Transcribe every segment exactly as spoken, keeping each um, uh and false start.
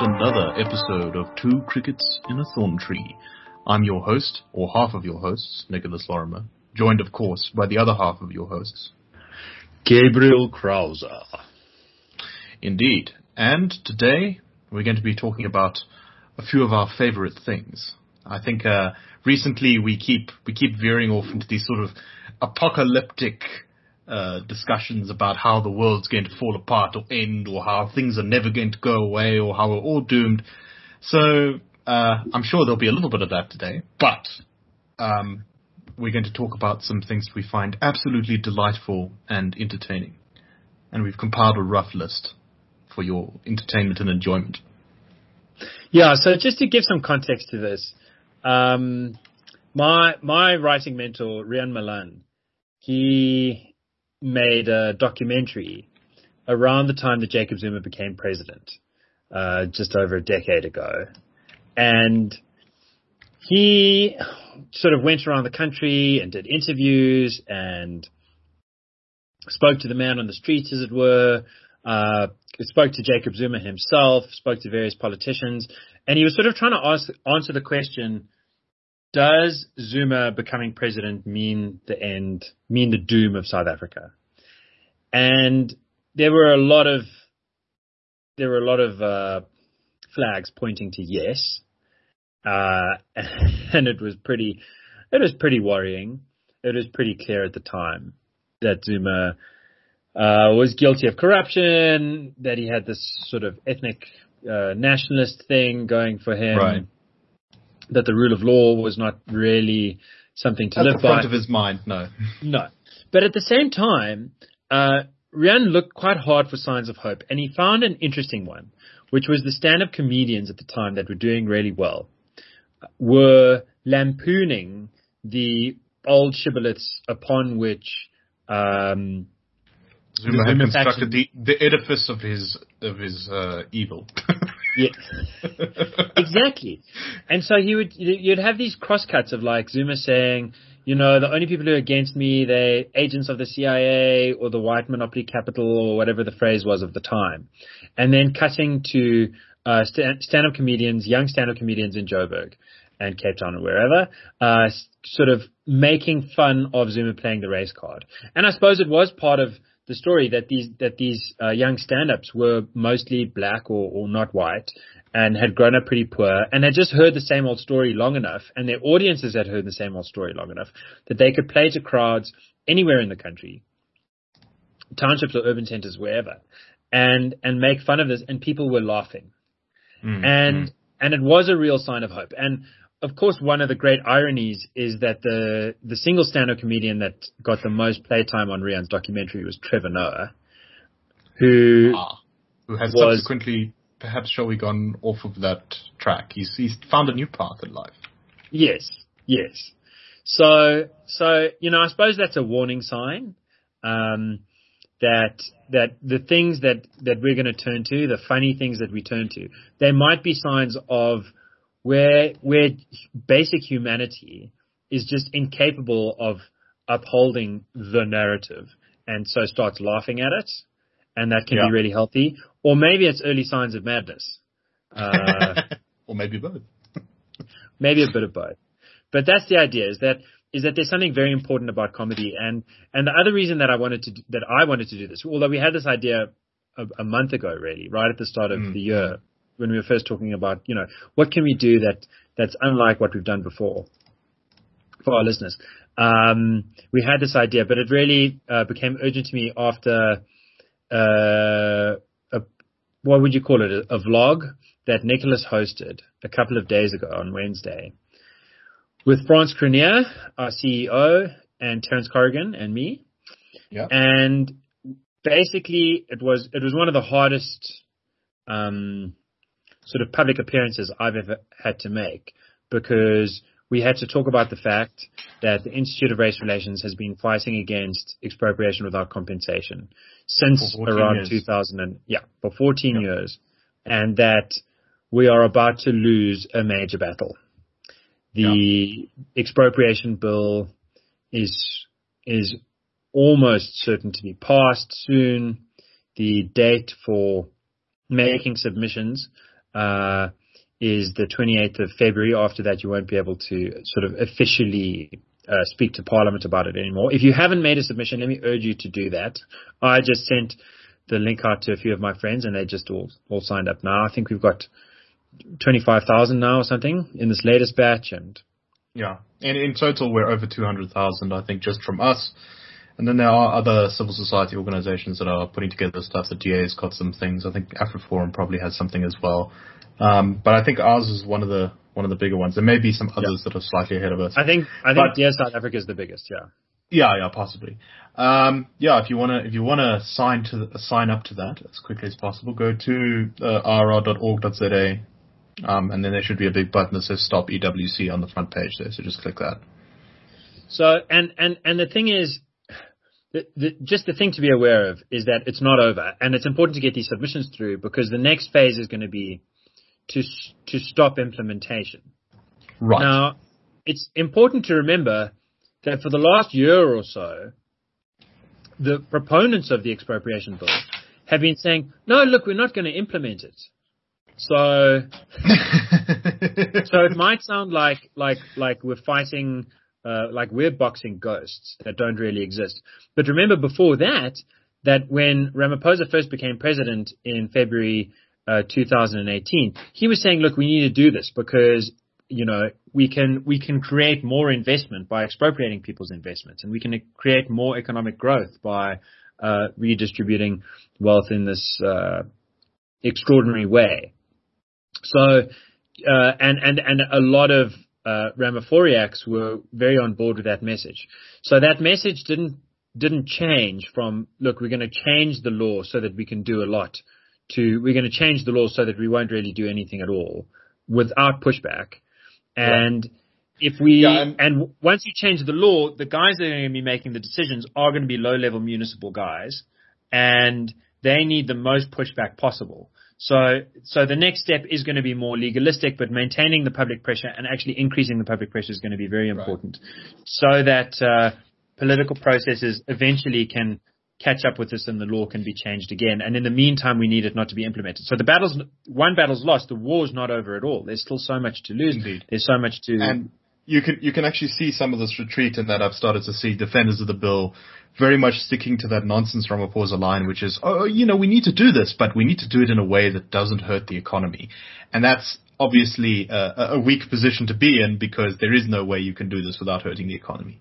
another episode of Two Crickets in a Thorn Tree. I'm your host, or half of your hosts, Nicholas Lorimer, joined, of course, by the other half of your hosts, Gabriel Krauser. Indeed. And today, we're going to be talking about a few of our favorite things. I think uh, recently we keep we keep veering off into these sort of apocalyptic uh, discussions about how the world's going to fall apart or end, or how things are never going to go away, or how we're all doomed. So uh, I'm sure there'll be a little bit of that today. But um, we're going to talk about some things we find absolutely delightful and entertaining. And we've compiled a rough list for your entertainment and enjoyment. Yeah, so just to give some context to this, um, my my writing mentor, Rian Malan, he made a documentary around the time that Jacob Zuma became president, uh, just over a decade ago. And he sort of went around the country and did interviews and spoke to the man on the streets, as it were, uh, spoke to Jacob Zuma himself, spoke to various politicians, and he was sort of trying to ask, answer the question, does Zuma becoming president mean the end, mean the doom of South Africa? And there were a lot of, there were a lot of uh, flags pointing to yes, uh, and it was pretty, it was pretty worrying. It was pretty clear at the time that Zuma uh, was guilty of corruption, that he had this sort of ethnic uh, nationalist thing going for him. Right. That the rule of law was not really something to At live the front by. of his mind, no. No. But at the same time, uh, Rian looked quite hard for signs of hope, and he found an interesting one, which was the stand-up comedians at the time that were doing really well were lampooning the old shibboleths upon which um, Zuma had Zuma constructed faction- the, the edifice of his of his uh, evil. Yeah, exactly. And so you would you'd have these crosscuts of like Zuma saying, you know, the only people who are against me, they're agents of the C I A or the white monopoly capital or whatever the phrase was of the time, and then cutting to uh, st- stand-up comedians, young stand-up comedians in Joburg and Cape Town or wherever, uh, sort of making fun of Zuma playing the race card. And I suppose it was part of the story that these that these uh, young stand-ups were mostly black or, or not white and had grown up pretty poor and had just heard the same old story long enough, and their audiences had heard the same old story long enough that they could play to crowds anywhere in the country, townships or urban centers, wherever, and and make fun of this, and people were laughing. Mm, and mm. and it was a real sign of hope. And of course, one of the great ironies is that the the single stand-up comedian that got the most playtime on Rian's documentary was Trevor Noah, who Ah, who has was, subsequently, perhaps, shall we, gone off of that track. He's he's found a new path in life. Yes, yes. So so you know, I suppose that's a warning sign um, that that the things that that we're going to turn to, the funny things that we turn to, they might be signs of where where basic humanity is just incapable of upholding the narrative, and so starts laughing at it, and that can Yeah. be really healthy. Or maybe it's early signs of madness. Uh, Or maybe both. maybe a bit of both. But that's the idea, is that is that there's something very important about comedy. And, and the other reason that I wanted to do, that I wanted to do this, although we had this idea a, a month ago, really, right at the start of Mm. the year, when we were first talking about, you know, what can we do that that's unlike what we've done before for our listeners. Um, we had this idea, but it really uh, became urgent to me after uh, a, what would you call it, a, a vlog that Nicholas hosted a couple of days ago on Wednesday with Frans Cronje, our C E O, and Terence Corrigan and me. Yeah. And basically, it was it was one of the hardest um, sort of public appearances I've ever had to make, because we had to talk about the fact that the Institute of Race Relations has been fighting against expropriation without compensation since around years. two thousand, and, yeah, for fourteen Yep. years, and that we are about to lose a major battle. The expropriation bill is is almost certain to be passed soon. The date for making submissions uh, is the twenty-eighth of February. After that, you won't be able to sort of officially uh, speak to Parliament about it anymore. If you haven't made a submission, let me urge you to do that. I just sent the link out to a few of my friends, and they just all all signed up now. I think we've got twenty-five thousand now or something in this latest batch, and yeah, and in total we're over two hundred thousand, I think, just from us. And then there are other civil society organizations that are putting together stuff. The D A's got some things. I think AfriForum probably has something as well. Um, but I think ours is one of the one of the bigger ones. There may be some others yeah. that are slightly ahead of us. I think I think but, yeah, South Africa is the biggest. Yeah. Yeah, yeah, possibly. Um, yeah, if you wanna if you wanna sign to uh, sign up to that as quickly as possible, go to uh, r r dot org dot z a, um, and then there should be a big button that says Stop E W C on the front page there. So just click that. So and and and the thing is. The, the, just the thing to be aware of is that it's not over, and it's important to get these submissions through because the next phase is going to be to to stop implementation. Right. Now, it's important to remember that for the last year or so, the proponents of the expropriation bill have been saying, no, look, we're not going to implement it. So, so it might sound like like like we're fighting. Uh, like we're boxing ghosts that don't really exist. But remember before that, that when Ramaphosa first became president in February uh, two thousand eighteen, he was saying, look, we need to do this because, you know, we can we can create more investment by expropriating people's investments, and we can create more economic growth by uh, redistributing wealth in this uh, extraordinary way. So, uh, and, and, and a lot of Uh, Ramaphoriacs were very on board with that message. So that message didn't didn't change from, look, we're going to change the law so that we can do a lot, to we're going to change the law so that we won't really do anything at all without pushback. And yeah. if we yeah, and, and once you change the law, the guys that are going to be making the decisions are going to be low-level municipal guys, and they need the most pushback possible. So, so the next step is going to be more legalistic, but maintaining the public pressure and actually increasing the public pressure is going to be very important, right. so that uh, political processes eventually can catch up with this and the law can be changed again. And in the meantime, we need it not to be implemented. So the battle's one battle's lost. The war's not over at all. There's still so much to lose. Indeed. There's so much to. And you can you can actually see some of this retreat in that I've started to see defenders of the bill very much sticking to that nonsense Ramaphosa line, which is, oh, you know, we need to do this, but we need to do it in a way that doesn't hurt the economy. And that's obviously a, a weak position to be in because there is no way you can do this without hurting the economy.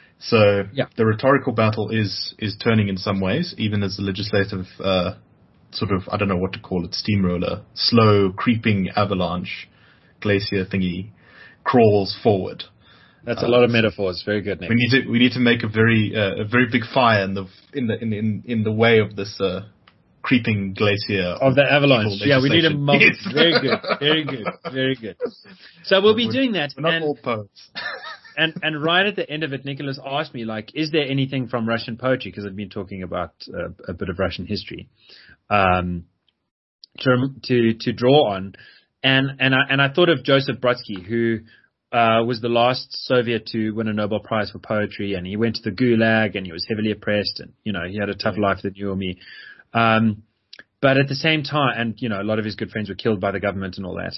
So yeah. the rhetorical battle is is turning in some ways, even as the legislative uh, sort of, I don't know what to call it, steamroller, slow, creeping avalanche, glacier thingy crawls forward. That's a lot of metaphors. Very good, Nick. We need to we need to make a very uh, a very big fire in the in the in in, in the way of this uh, creeping glacier of the avalanche. Yeah, we need a multi- yes. Very good, very good, very good. So we'll be we're, doing that. We're not and, all poets. and and right at the end of it, Nicholas asked me, like, is there anything from Russian poetry? Because I've been talking about uh, a bit of Russian history, um, to to to draw on, and and I and I thought of Joseph Brodsky, who. Uh, was the last Soviet to win a Nobel Prize for poetry, and he went to the Gulag, and he was heavily oppressed, and, you know, he had a tough life than you or me. Um, but at the same time, and, you know, a lot of his good friends were killed by the government and all that.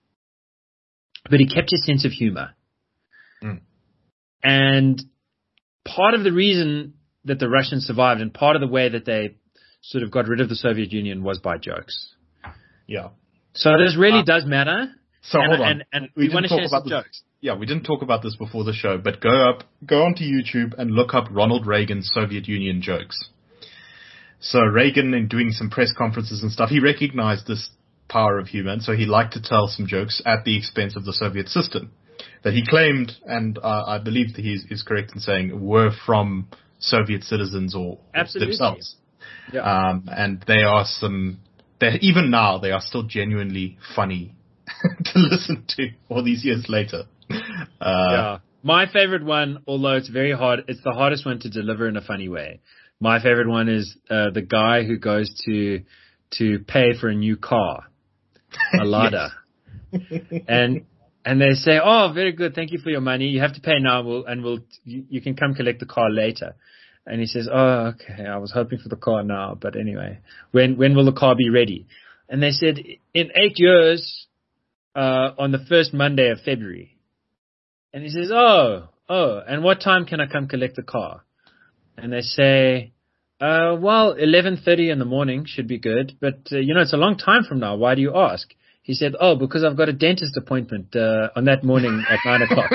But he kept his sense of humor. Mm. And part of the reason that the Russians survived and part of the way that they sort of got rid of the Soviet Union was by jokes. Yeah. So this really uh, does matter. So and, hold on. And, and we, we want to share some this, jokes. Yeah, we didn't talk about this before the show, but go up, go onto YouTube and look up Ronald Reagan's Soviet Union jokes. So Reagan, in doing some press conferences and stuff, he recognized this power of humor, and so he liked to tell some jokes at the expense of the Soviet system that he claimed, and uh, I believe that he is correct in saying, were from Soviet citizens or Absolutely. themselves. Yeah. Um, and they are some, even now, they are still genuinely funny to listen to all these years later. Uh, yeah. My favorite one, although it's very hard, it's the hardest one to deliver in a funny way. My favorite one is uh, the guy who goes to to pay for a new car, a Lada. and and they say, oh, very good, thank you for your money. You have to pay now, we'll, and we'll you, you can come collect the car later. And he says, oh, okay, I was hoping for the car now, but anyway, when when will the car be ready? And they said, in eight years, uh, on the first Monday of February. And he says, oh, oh, and what time can I come collect the car? And they say, uh, well, eleven thirty in the morning should be good. But, uh, you know, it's a long time from now. Why do you ask? He said, oh, because I've got a dentist appointment uh, on that morning at nine o'clock.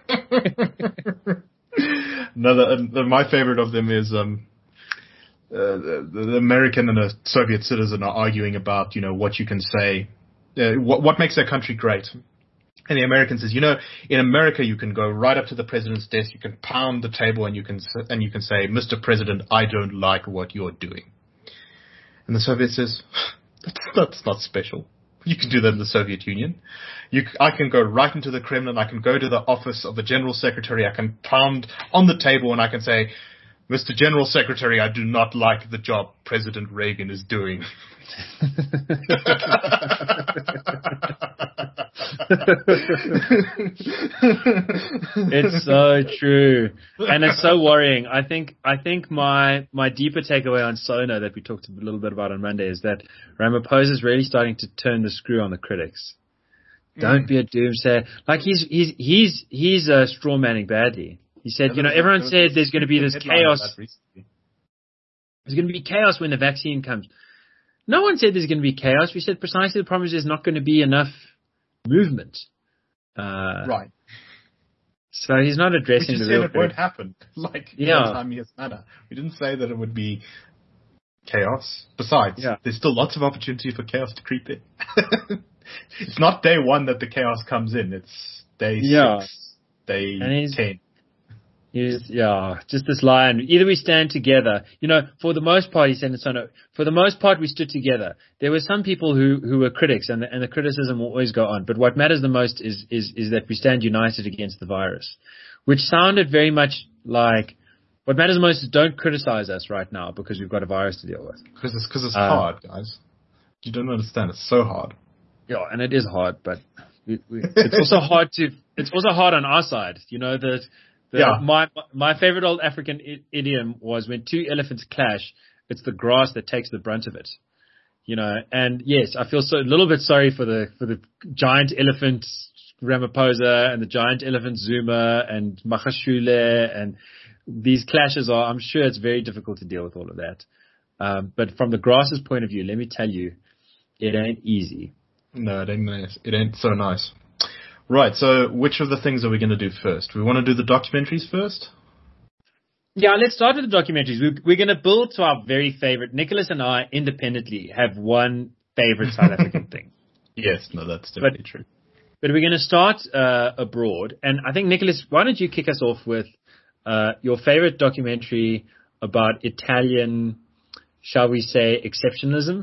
Another, uh, my favorite of them is um, uh, the, the American and a Soviet citizen are arguing about, you know, what you can say, uh, what, what makes their country great. And the American says, you know, in America you can go right up to the president's desk, you can pound the table, and you can and you can say, Mister President, I don't like what you're doing. And the Soviet says, that's, that's not special. You can do that in the Soviet Union. You, I can go right into the Kremlin. I can go to the office of the General Secretary. I can pound on the table and I can say, Mister General Secretary, I do not like the job President Reagan is doing. It's so true, and it's so worrying. I think I think my my deeper takeaway on Sona that we talked a little bit about on Monday is that Ramaphosa is really starting to turn the screw on the critics. Don't mm. be a doomsayer. Like he's he's he's he's uh, straw manning badly. He said, yeah, you know, everyone said there's going to be this chaos. There's going to be chaos when the vaccine comes. No one said there's going to be chaos. We said precisely the problem is there's not going to be enough movement. Uh, right. So he's not addressing the real. We just said it won't happen. Like, yeah. no time years matter. We didn't say that it would be chaos. Besides, yeah. there's still lots of opportunity for chaos to creep in. It's not day one that the chaos comes in. It's day yeah. six, day and ten. He's, yeah, just this line. Either we stand together. You know, for the most part, he said, so no, for the most part, we stood together. There were some people who, who were critics, and the, and the criticism will always go on. But what matters the most is, is, is that we stand united against the virus, which sounded very much like what matters the most is don't criticize us right now because we've got a virus to deal with. Because it's, cause it's um, hard, guys. You don't understand. It's so hard. Yeah, and it is hard, but we, we, it's also hard to, it's also hard on our side. You know, that. The, yeah. My my favorite old African I- idiom was when two elephants clash, it's the grass that takes the brunt of it. You know, and yes, I feel so a little bit sorry for the for the giant elephant Ramaphosa and the giant elephant Zuma and Magashule, and these clashes are. I'm sure it's very difficult to deal with all of that. Um, but from the grass's point of view, let me tell you, it ain't easy. No, it ain't nice. It ain't so nice. Right, so which of the things are we going to do first? We want to do the documentaries first? Yeah, let's start with the documentaries. We're, we're going to build to our very favorite. Nicholas and I independently have one favorite South African thing. Yes, no, that's definitely but, true. But we're going to start uh, abroad. And I think, Nicholas, why don't you kick us off with uh, your favorite documentary about Italian, shall we say, exceptionalism?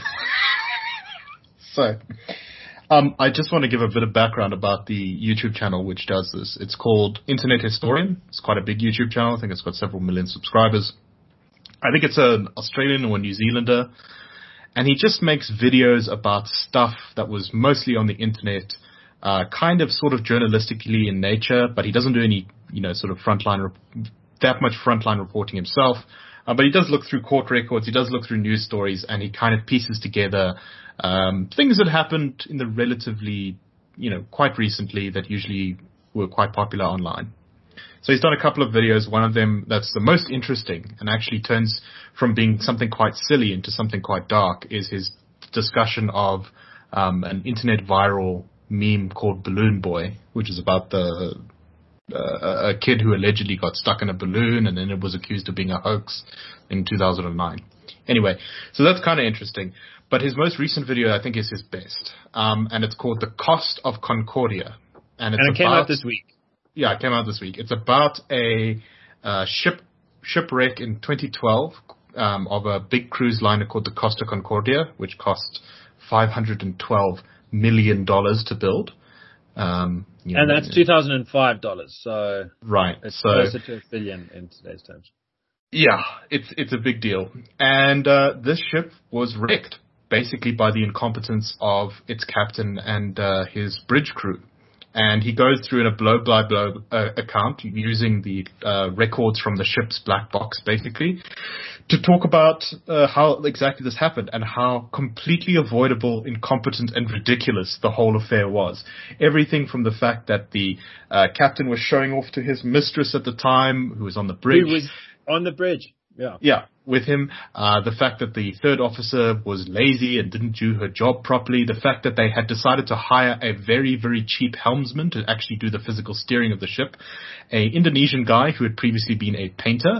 So... Um, I just want to give a bit of background about the YouTube channel which does this. It's called Internet Historian. It's quite a big YouTube channel. I think it's got several million subscribers. I think it's an Australian or New Zealander. And he just makes videos about stuff that was mostly on the internet, uh, kind of sort of journalistically in nature, but he doesn't do any, you know, sort of frontline, rep- that much frontline reporting himself. Uh, but he does look through court records, he does look through news stories, and he kind of pieces together um, things that happened in the relatively, you know, quite recently that usually were quite popular online. So he's done a couple of videos. One of them that's the most interesting and actually turns from being something quite silly into something quite dark is his discussion of um, an internet viral meme called Balloon Boy, which is about the uh, a kid who allegedly got stuck in a balloon and then it was accused of being a hoax in two thousand nine. Anyway, so that's kind of interesting. But his most recent video, I think, is his best. Um, and it's called The Cost of Concordia. And, it's and it came about, out this week. Yeah, it came out this week. It's about a uh, ship shipwreck in twenty twelve um, of a big cruise liner called the Costa Concordia, which cost five hundred twelve million dollars to build. Um, you and know, that's two thousand five dollars, so right. it's so, closer to a billion in today's terms. Yeah, it's it's a big deal. And uh, this ship was wrecked basically by the incompetence of its captain and uh, his bridge crew. And he goes through in a blow-by-blow uh, account using the uh, records from the ship's black box, basically, to talk about uh, how exactly this happened and how completely avoidable, incompetent, and ridiculous the whole affair was. Everything from the fact that the uh, captain was showing off to his mistress at the time, who was on the bridge. Who was on the bridge, yeah. Yeah, with him. Uh, the fact that the third officer was lazy and didn't do her job properly. The fact that they had decided to hire a very, very cheap helmsman to actually do the physical steering of the ship. A Indonesian guy who had previously been a painter.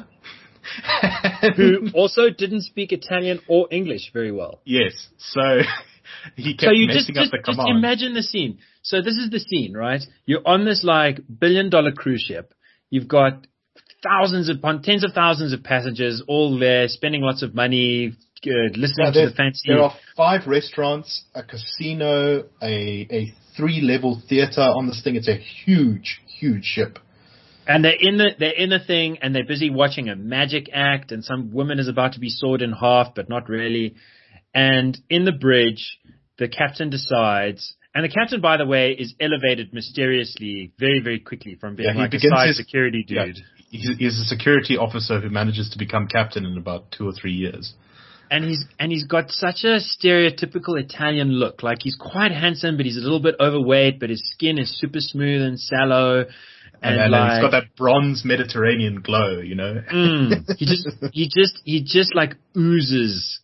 Who also didn't speak Italian or English very well. Yes, so he kept so you messing just, up just, the command. Just imagine the scene. So this is the scene, right? You're on this like billion dollar cruise ship. You've got thousands upon tens of thousands of passengers all there spending lots of money, uh, listening Yeah, to the fancy. There are five restaurants, a casino, a a three level theater on this thing. It's a huge, huge ship. And they're in the they're in the thing, and they're busy watching a magic act, and some woman is about to be sawed in half, but not really. And in the bridge, the captain decides, and the captain, by the way, is elevated mysteriously very, very quickly from being Yeah, he like a begins side his- security Yeah, dude. he's, he's a security officer who manages to become captain in about two or three years. And he's and he's got such a stereotypical Italian look. Like he's quite handsome, but he's a little bit overweight, but his skin is super smooth and sallow. And, And, and like, he's got that bronze Mediterranean glow, you know. mm, he just, he just, he just like oozes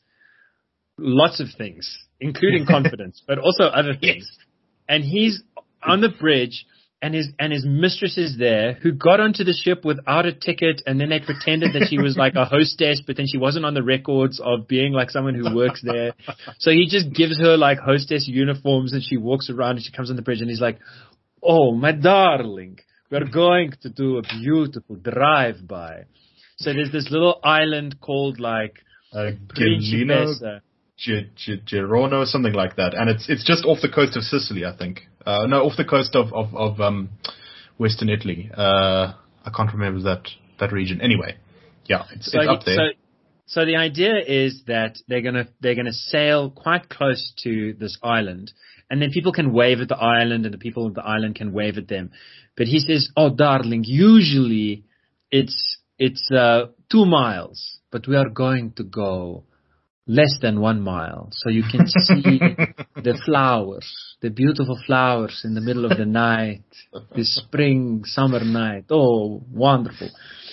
lots of things, including confidence, but also other things. And he's on the bridge, and his and his mistress is there, who got onto the ship without a ticket, and then they pretended that she was like a hostess, but then she wasn't on the records of being like someone who works there. So he just gives her like hostess uniforms, and she walks around, and she comes on the bridge, and he's like, "Oh, my darling, we're going to do a beautiful drive-by." So there's this little island called like Uh, Gellino, Principessa. G- G- Girona, something like that, and it's it's just off the coast of Sicily, I think. Uh, no, off the coast of of, of um, Western Italy. Uh, I can't remember that that region. Anyway, yeah, it's, So, it's up there. so, so the idea is that they're gonna they're gonna sail quite close to this island, and then people can wave at the island, and the people of the island can wave at them. But he says, "Oh, darling, usually it's it's uh, two miles, but we are going to go less than one mile, so you can see the flowers, the beautiful flowers in the middle of the night, the spring summer night. Oh, wonderful!"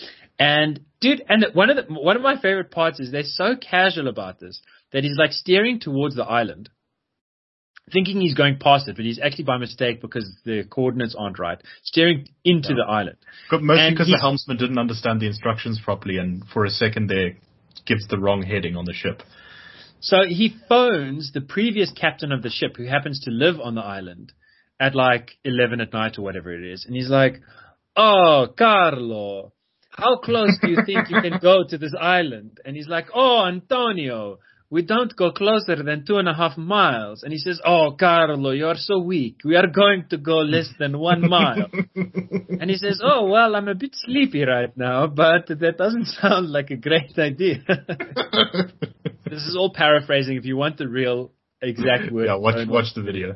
And dude, and one of the one of my favorite parts is they're so casual about this that he's like steering towards the island, thinking he's going past it, but he's actually by mistake because the coordinates aren't right, steering into Yeah. the island. But mostly and because the he's- helmsman didn't understand the instructions properly, and for a second there gives the wrong heading on the ship. So he phones the previous captain of the ship, who happens to live on the island, at like eleven at night or whatever it is. And he's like, "Oh, Carlo, how close do you think you can go to this island?" And he's like, "Oh, Antonio, we don't go closer than two and a half miles." And he says, "Oh, Carlo, you are so weak. We are going to go less than one mile." And he says, "Oh, well, I'm a bit sleepy right now, but that doesn't sound like a great idea." This is all paraphrasing. If you want the real exact word. Yeah, watch phone watch the video.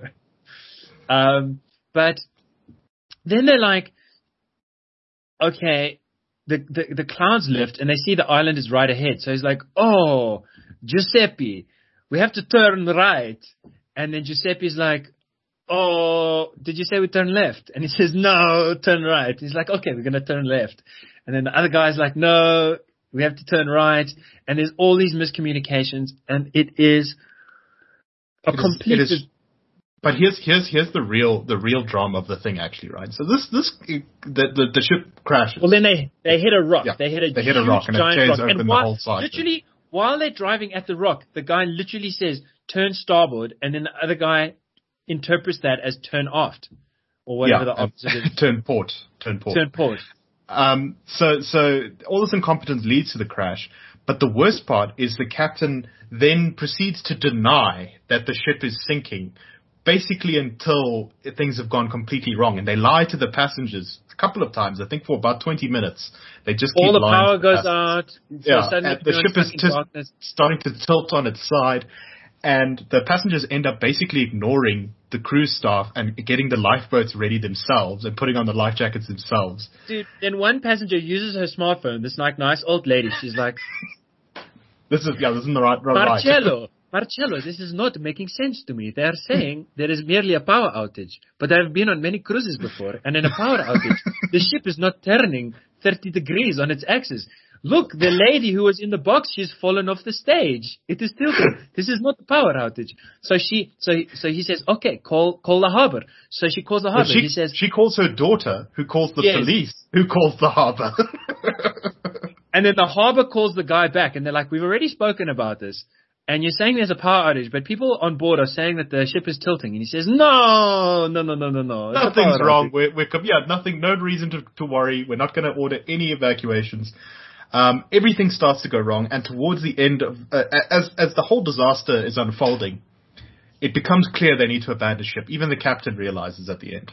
Um, but then they're like, okay, the, the the clouds lift and they see the island is right ahead. So he's like, "Oh, Giuseppe, we have to turn right." And then Giuseppe's like, "Oh, did you say we turn left?" And he says, "No, turn right." He's like, "Okay, we're going to turn left." And then the other guy's like, "No, we have to turn right." And there's all these miscommunications, and it is a It is- complete... it is- But here's here's here's the real the real drama of the thing, actually, right? So this this the the, the ship crashes. Well, then they, they hit a rock. Yeah, they hit a they hit a huge, rock and it giant tears rock. open And the while, whole side. literally, while they're driving at the rock, the guy literally says, "Turn starboard," and then the other guy interprets that as "turn aft," or whatever yeah, the opposite is. turn port, turn port. Turn port. Um, so, so all this incompetence leads to the crash. But the worst part is the captain then proceeds to deny that the ship is sinking, basically until things have gone completely wrong. And they lie to the passengers a couple of times, I think for about twenty minutes. They just keep All the lying power to the goes passengers. out. So Yeah, suddenly and the everyone's ship is stuck in just darkness. starting to tilt on its side. and the passengers end up basically ignoring the cruise staff and getting the lifeboats ready themselves and putting on the life jackets themselves. Dude, then one passenger uses her smartphone, this like nice old lady, she's like, This is, yeah, this is the right, right. Marcello, Marcello, this is not making sense to me. They are saying there is merely a power outage, but I've been on many cruises before, and in a power outage, the ship is not turning thirty degrees on its axis. Look, the lady who was in the box, she's fallen off the stage. It is tilted. This is not a power outage. So she, so so he says, okay, call call the harbor. So she calls the harbor. She, he says she calls her daughter, who calls the Yes. police, who calls the harbor. And then the harbor calls the guy back, and they're like, we've already spoken about this, and you're saying there's a power outage, but people on board are saying that the ship is tilting. And he says, no, no, no, no, no, no. It's a Nothing's power wrong. outage." We're, we're, com- yeah, nothing, no reason to, to worry. We're not going to order any evacuations. Um, everything starts to go wrong, and towards the end of, uh, as, as the whole disaster is unfolding, it becomes clear they need to abandon ship. Even the captain realizes at the end.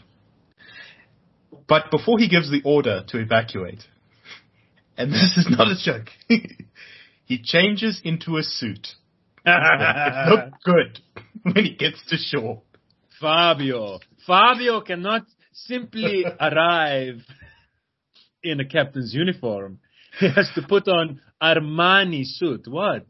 But before he gives the order to evacuate, and this is not a joke, he changes into a suit. It looked good when he gets to shore. Fabio. Fabio cannot simply arrive in a captain's uniform. He has to put on Armani suit. What?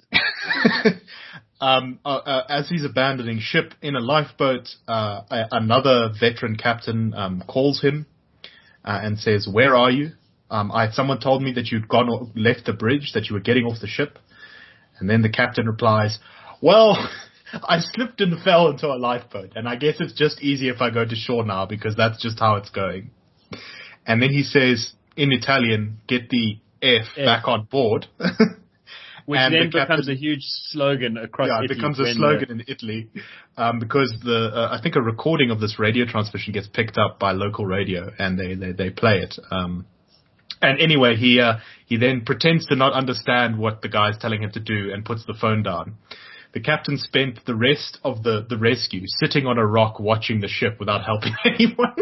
um, uh, uh, as he's abandoning ship in a lifeboat, uh, a- another veteran captain um, calls him uh, and says, "Where are you? Um, I someone told me that you'd gone o- left the bridge, that you were getting off the ship." And then the captain replies, "Well, I slipped and fell into a lifeboat, and I guess it's just easier if I go to shore now because that's just how it's going." And then he says in Italian, "Get the F, F. back on board." Which And then the captain- becomes a huge slogan across Yeah, it Italy. becomes a when slogan the- in Italy um, because the uh, I think a recording of this radio transmission gets picked up by local radio and they they, they play it. Um, and anyway, he uh, he then pretends to not understand what the guy's telling him to do and puts the phone down. The captain spent the rest of the, the rescue sitting on a rock watching the ship without helping anyone.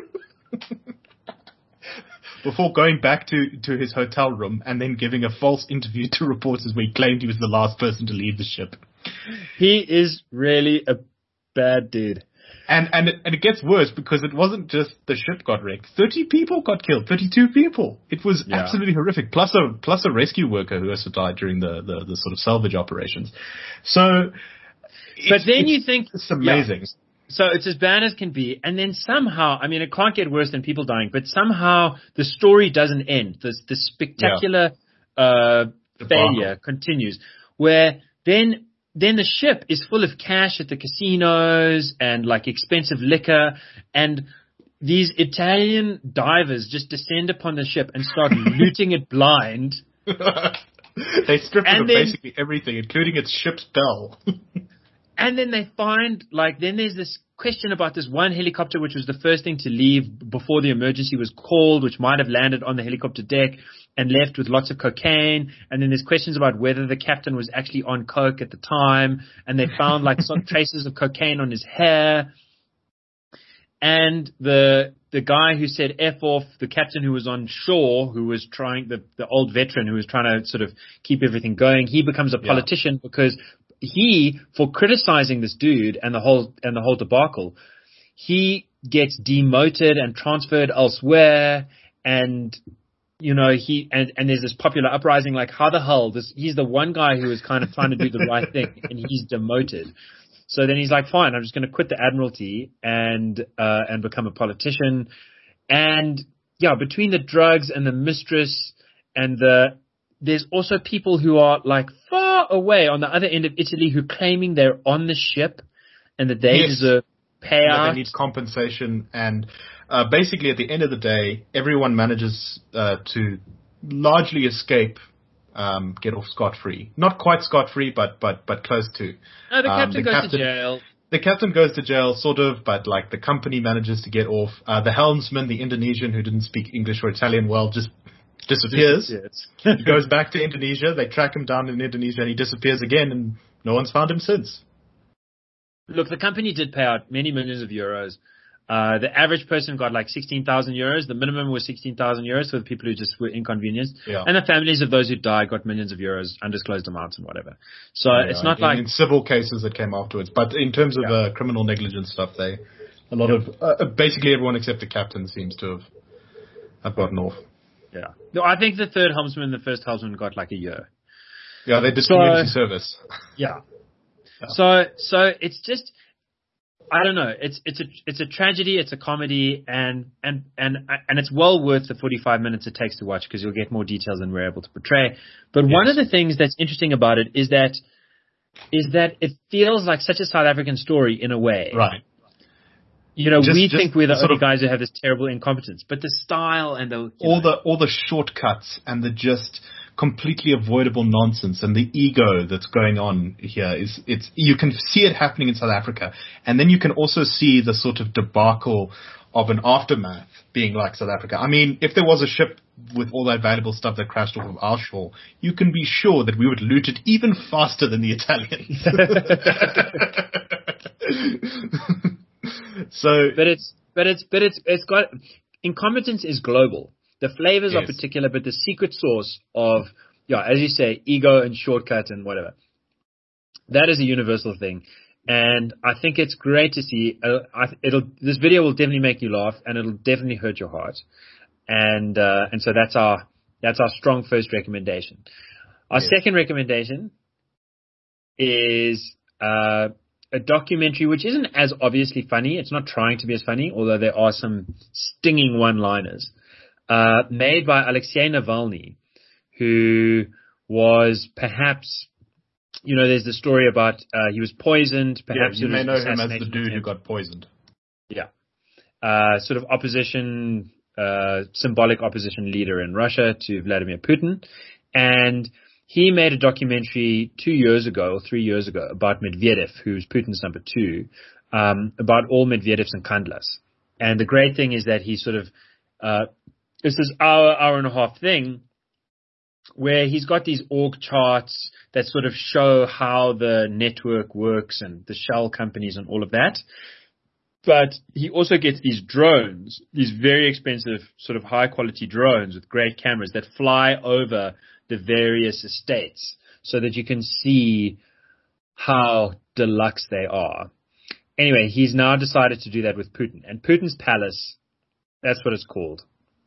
Before going back to, to his hotel room and then giving a false interview to reporters where he claimed he was the last person to leave the ship. He is really a bad dude. And and it, and it gets worse because it wasn't just the ship got wrecked. Thirty people got killed. Thirty-two people. It was Yeah. absolutely horrific. Plus a plus a rescue worker who also died during the, the, the sort of salvage operations. So, But it's- then it's- you think, it's amazing. yeah. So it's as bad as can be, and then somehow, I mean, it can't get worse than people dying, but somehow the story doesn't end. This the spectacular uh, failure continues, where then then the ship is full of cash at the casinos and like expensive liquor, and these Italian divers just descend upon the ship and start looting it blind. They strip it And of then- basically everything, including its ship's bell. And then they find, like, then there's this question about this one helicopter, which was the first thing to leave before the emergency was called, which might have landed on the helicopter deck and left with lots of cocaine. And then there's questions about whether the captain was actually on coke at the time. And they found, like, some traces of cocaine on his hair. And the the guy who said F off, the captain who was on shore, who was trying, the, the old veteran who was trying to sort of keep everything going, he becomes a Yeah. politician because he, for criticizing this dude and the whole and the whole debacle, he gets demoted and transferred elsewhere, and you know he and, and there's this popular uprising. Like, how the hell this? He's the one guy who is kind of trying to do the right thing, and he's demoted. So then he's like, fine, I'm just going to quit the Admiralty and uh, and become a politician. And yeah, between the drugs and the mistress and the there's also people who are like far away on the other end of Italy who claiming they're on the ship and that they Yes. deserve That payout. they need compensation, and uh, basically at the end of the day, everyone manages uh, to largely escape, um, get off scot-free. Not quite scot-free, but but but close to. No, the Um, captain the goes captain- to jail. The captain goes to jail, sort of, but like the company manages to get off. Uh, the helmsman, the Indonesian who didn't speak English or Italian well, just disappears. Yes. He goes back to Indonesia. They track him down in Indonesia, and he disappears again, and no one's found him since. Look, the company did pay out many millions of euros. Uh, the average person got like sixteen thousand euros. The minimum was sixteen thousand euros for the people who just were inconvenienced. Yeah. And the families of those who died got millions of euros, undisclosed amounts and whatever. So Yeah, it's not in, like... in civil cases that came afterwards. But in terms of Yeah. uh, criminal negligence stuff, they a lot of uh, basically everyone except the captain seems to have, have gotten off. Yeah. No, I think the third helmsman and the first helmsman got like a year. Yeah, they did So- community service. Yeah. Yeah. So so it's just I don't know. It's it's a it's a tragedy. It's a comedy, and and and and it's well worth the forty-five minutes it takes to watch because you'll get more details than we're able to portray. But Yes. one of the things that's interesting about it is that is that it feels like such a South African story in a way. Right. You know, Just- we just think we're the sort only of- guys who have this terrible incompetence, but the style and the you All know, the all the shortcuts and the just completely avoidable nonsense and the ego that's going on here is it's you can see it happening in South Africa, and then you can also see the sort of debacle of an aftermath being like South Africa. I mean, if there was a ship with all that valuable stuff that crashed off of our shore, you can be sure that we would loot it even faster than the Italians. So, But it's but it's but it's it's got incompetence is global. The flavors are Yes. particular, but the secret sauce of yeah, as you say, ego and shortcut and whatever. That is a universal thing, and I think it's great to see. Uh, I, it'll this video will definitely make you laugh, and it'll definitely hurt your heart, and uh, and so that's our that's our strong first recommendation. Our Yes. second recommendation is uh, a documentary which isn't as obviously funny. It's not trying to be as funny, although there are some stinging one-liners. Uh, made by Alexei Navalny, who was perhaps, you know, there's the story about uh, he was poisoned. yeah, Perhaps you it may was know an him as the assassination dude who attempt. got poisoned. Yeah. Uh, sort of opposition, uh, symbolic opposition leader in Russia to Vladimir Putin. And he made a documentary two years ago, or three years ago, about Medvedev, who's Putin's number two, um, about all Medvedevs and Kandlas. And the great thing is that he sort of, uh, it's this hour, hour and a half thing where he's got these org charts that sort of show how the network works and the shell companies and all of that. But he also gets these drones, these very expensive, sort of high quality drones with great cameras that fly over the various estates so that you can see how deluxe they are. Anyway, he's now decided to do that with Putin. And Putin's palace, that's what it's called.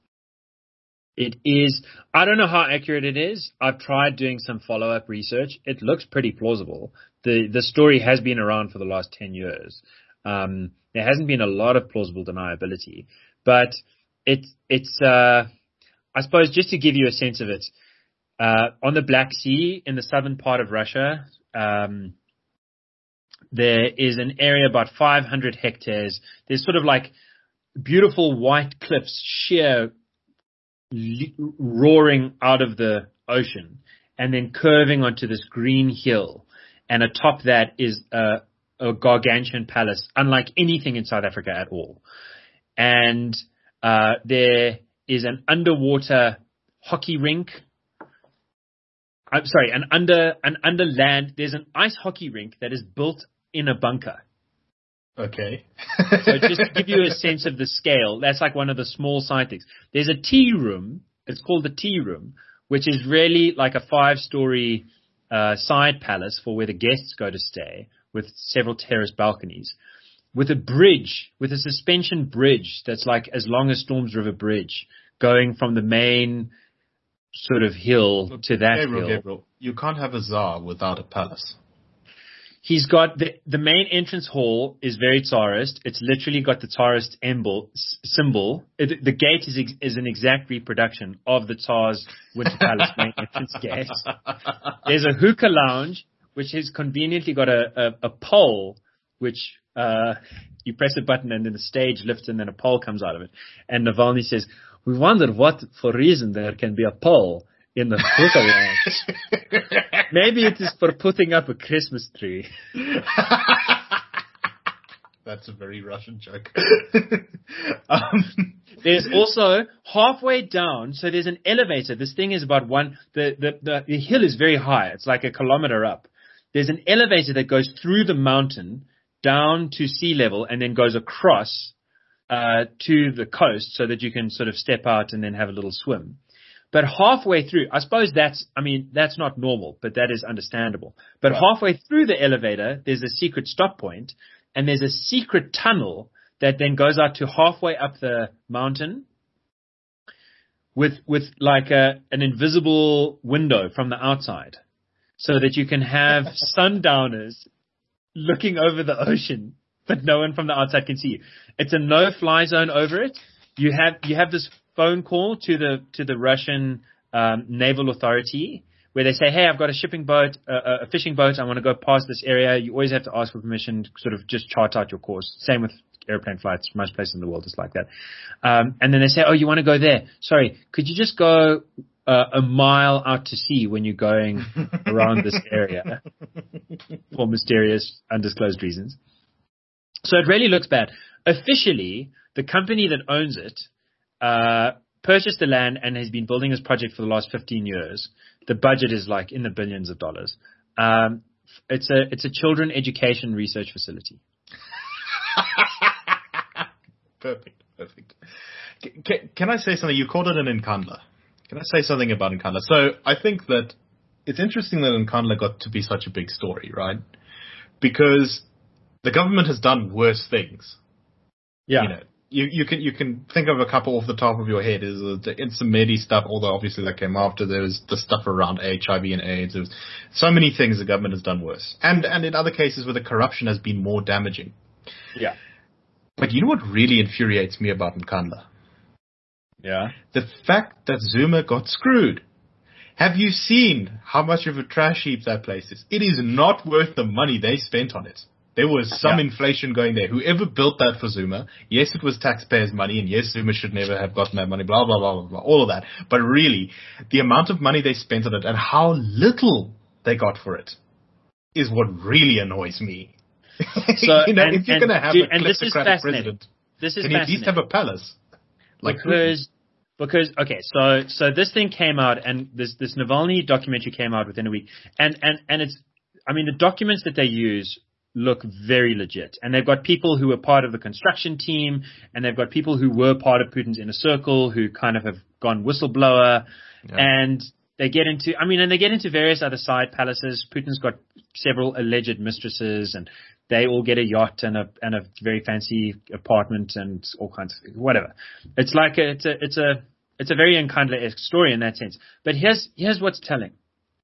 It is, I don't know how accurate it is. I've tried doing some follow-up research. It looks pretty plausible. The the story has been around for the last ten years. Um, there hasn't been a lot of plausible deniability, but it, it's, uh, I suppose just to give you a sense of it, uh, on the Black Sea in the southern part of Russia, um, there is an area about five hundred hectares. There's sort of like beautiful white cliffs sheer le- roaring out of the ocean and then curving onto this green hill. And atop that is a, a gargantuan palace, unlike anything in South Africa at all. And uh, there is an underwater hockey rink. I'm sorry, an under an underland. There's an ice hockey rink that is built in a bunker. Okay. So just to give you a sense of the scale, that's like one of the small side things. There's a tea room. It's called the tea room, which is really like a five-story uh, side palace for where the guests go to stay, with several terrace balconies, with a bridge, with a suspension bridge that's like as long as Storms River Bridge, going from the main sort of hill to that Gabriel, hill. Gabriel, you can't have a czar without a palace. He's got the the main entrance hall is very Tsarist. It's literally got the Tsarist emblem, s- symbol. It, the gate is ex, is an exact reproduction of the Tsar's Winter Palace main entrance gate. There's a hookah lounge, which has conveniently got a, a, a pole, which uh, you press a button and then the stage lifts and then a pole comes out of it. And Navalny says, "We wonder what for reason there can be a pole in the hookah lounge. Maybe it is for putting up a Christmas tree." That's a very Russian joke. um, There's also halfway down, so there's an elevator. This thing is about one, the, the, the, the hill is very high. It's like a kilometer up. There's an elevator that goes through the mountain down to sea level and then goes across uh, to the coast so that you can sort of step out and then have a little swim. But halfway through, I suppose that's, I mean, that's not normal, but that is understandable. But Right. halfway through the elevator, there's a secret stop point, and there's a secret tunnel that then goes out to halfway up the mountain with, with like a, an invisible window from the outside so that you can have sundowners looking over the ocean, but no one from the outside can see you. It's a no-fly zone over it. You have, you have this phone call to the to the Russian um, naval authority where they say, hey, I've got a shipping boat, uh, a fishing boat. I want to go past this area. You always have to ask for permission, sort of just chart out your course. Same with airplane flights. Most places in the world is like that. Um, and then they say, oh, you want to go there? Sorry, could you just go uh, a mile out to sea when you're going around this area for mysterious, undisclosed reasons? So it really looks bad. Officially, the company that owns it Uh, purchased the land and has been building this project for the last fifteen years. The budget is like in the billions of dollars. Um, it's a it's a children education research facility. Perfect, perfect. Can, can I say something? You called it an Nkandla. Can I say something about Nkandla? So I think that it's interesting that Nkandla got to be such a big story, right? Because the government has done worse things. Yeah. You know, You, you can you can think of a couple off the top of your head. Is the Insamedi stuff, although obviously that came after. There was the stuff around H I V and AIDS. There was so many things the government has done worse, and and in other cases where the corruption has been more damaging. Yeah. But you know what really infuriates me about Nkandla? Yeah. The fact that Zuma got screwed. Have you seen how much of a trash heap that place is? It is not worth the money they spent on it. There was some Yeah. inflation going there. Whoever built that for Zuma, yes, it was taxpayers' money, and yes, Zuma should never have gotten that money, blah, blah, blah, blah, blah, all of that. But really, the amount of money they spent on it and how little they got for it is what really annoys me. So, you know, and, if you're and, going to have dude, a and this is kleptocratic fascinating. president, This is can you at least fascinating. have a palace? Like because because okay, so so this thing came out, and this this Navalny documentary came out within a week, and and and it's, I mean, the documents that they use look very legit, and they've got people who are part of the construction team, and they've got people who were part of Putin's inner circle who kind of have gone whistleblower, Yeah. and they get into, I mean, and they get into various other side palaces. Putin's got several alleged mistresses, and they all get a yacht and a and a very fancy apartment and all kinds of whatever. It's like a, it's a it's a it's a very Nkandla-esque story in that sense. But here's here's what's telling.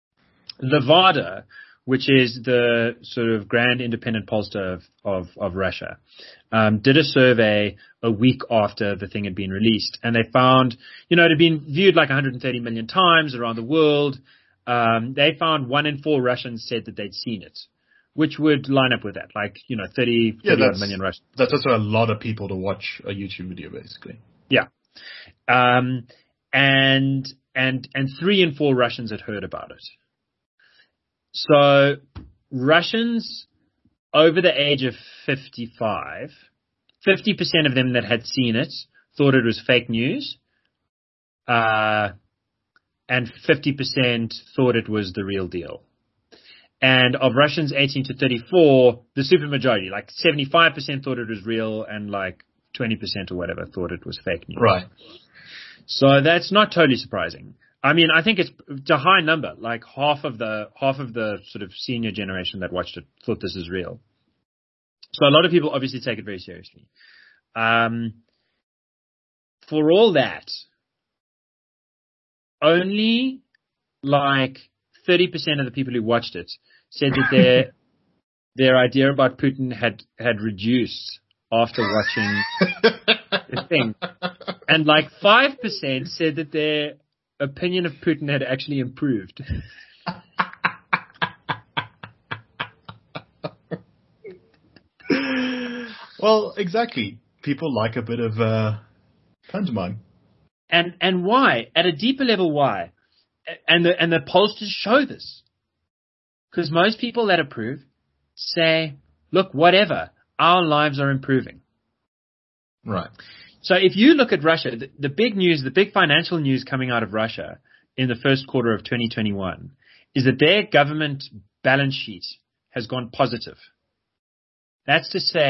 Levada, which is the sort of grand independent pollster of, of, of Russia, um, did a survey a week after the thing had been released. And they found, you know, it had been viewed like one hundred thirty million times around the world. Um, they found one in four Russians said that they'd seen it, which would line up with that, like, you know, thirty, Yeah, thirty odd that's, million Russians. that's also a lot of people to watch a YouTube video, basically. Yeah. Um, and, and, and three in four Russians had heard about it. So Russians over the age of fifty-five, fifty percent of them that had seen it thought it was fake news, uh, and fifty percent thought it was the real deal. And of Russians eighteen to thirty-four, the supermajority, like seventy-five percent thought it was real, and like twenty percent or whatever thought it was fake news. Right. So that's not totally surprising. I mean, I think it's, it's a high number. Like half of the half of the sort of senior generation that watched it thought this is real. So a lot of people obviously take it very seriously. Um, for all that, only like thirty percent of the people who watched it said that their their idea about Putin had had reduced after watching the thing, and like five percent said that their opinion of Putin had actually improved. Well, exactly. People like a bit of uh, pantomime. And and why? At a deeper level, why? And the and the pollsters show this. Because most people that approve say, look, whatever, our lives are improving. Right. So if you look at Russia, the, the big news, the big financial news coming out of Russia in the first quarter of twenty twenty-one is that their government balance sheet has gone positive. That's to say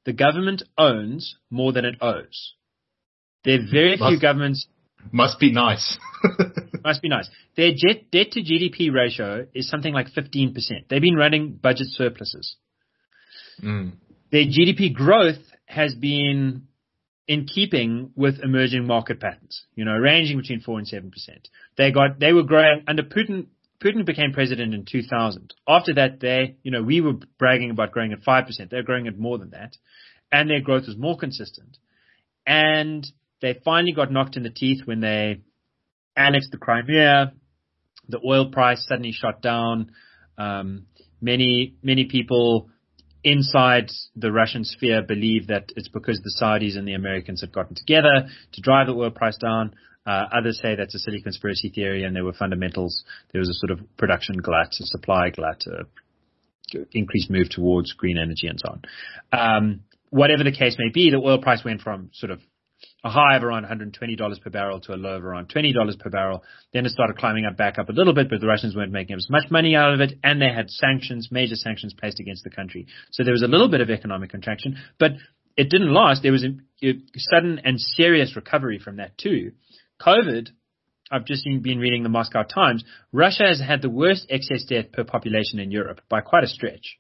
the government owns more than it owes. There are very few governments. Must be nice. Must be nice. Their jet, debt to G D P ratio is something like fifteen percent. They've been running budget surpluses. Mm. Their G D P growth has been in keeping with emerging market patterns, you know, ranging between four and seven percent. They got, they were growing under Putin. Putin became president in two thousand. After that, they, you know, we were bragging about growing at five percent. They're growing at more than that. And their growth was more consistent. And they finally got knocked in the teeth when they annexed the Crimea. The oil price suddenly shot down. Um, many, many people inside the Russian sphere believe that it's because the Saudis and the Americans had gotten together to drive the oil price down. Uh, others say that's a silly conspiracy theory and there were fundamentals. There was a sort of production glut, a supply glut, a increased move towards green energy and so on. Um, whatever the case may be, the oil price went from sort of a high of around one hundred twenty dollars per barrel to a low of around twenty dollars per barrel. Then it started climbing up back up a little bit, but the Russians weren't making as much money out of it, and they had sanctions, major sanctions placed against the country. So there was a little bit of economic contraction, but it didn't last. There was a, a sudden and serious recovery from that too. COVID, I've just been reading the Moscow Times. Russia has had the worst excess debt per population in Europe by quite a stretch.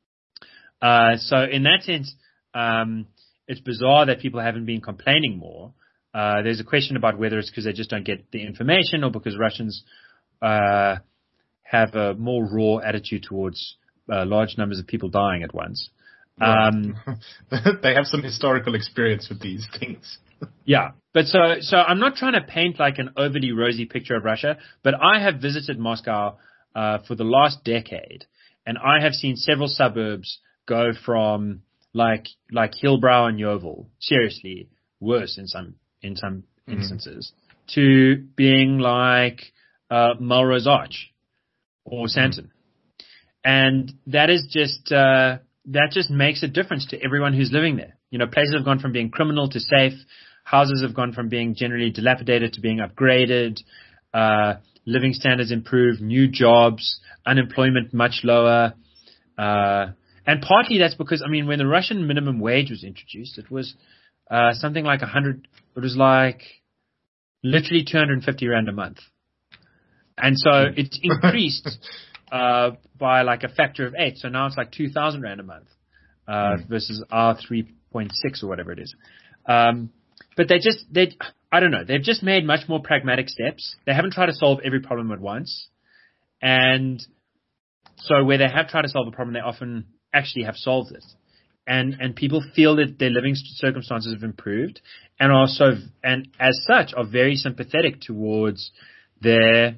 Uh, so in that sense, um, it's bizarre that people haven't been complaining more. Uh, there's a question about whether it's because they just don't get the information or because Russians uh, have a more raw attitude towards uh, large numbers of people dying at once. Um, they have some historical experience with these things. Yeah, but so so I'm not trying to paint like an overly rosy picture of Russia, but I have visited Moscow uh, for the last decade, and I have seen several suburbs go from like like Hillbrow and Yeovil, seriously worse in some in some mm-hmm. instances, to being like uh, Melrose Arch or Sandton, mm-hmm. and that is just uh, that just makes a difference to everyone who's living there. You know, places have gone from being criminal to safe. Houses have gone from being generally dilapidated to being upgraded. Uh, living standards improved. New jobs. Unemployment much lower. Uh, and partly that's because, I mean, when the Russian minimum wage was introduced, it was uh, something like a hundred. It was like literally two hundred fifty rand a month, and so it's increased uh, by like a factor of eight. So now it's like two thousand rand a month uh, mm. versus our three point six or whatever it is. Um, But they just, they, I don't know, they've just made much more pragmatic steps. They haven't tried to solve every problem at once. And so where they have tried to solve a problem, they often actually have solved it. And, and people feel that their living circumstances have improved and also, and as such, are very sympathetic towards their,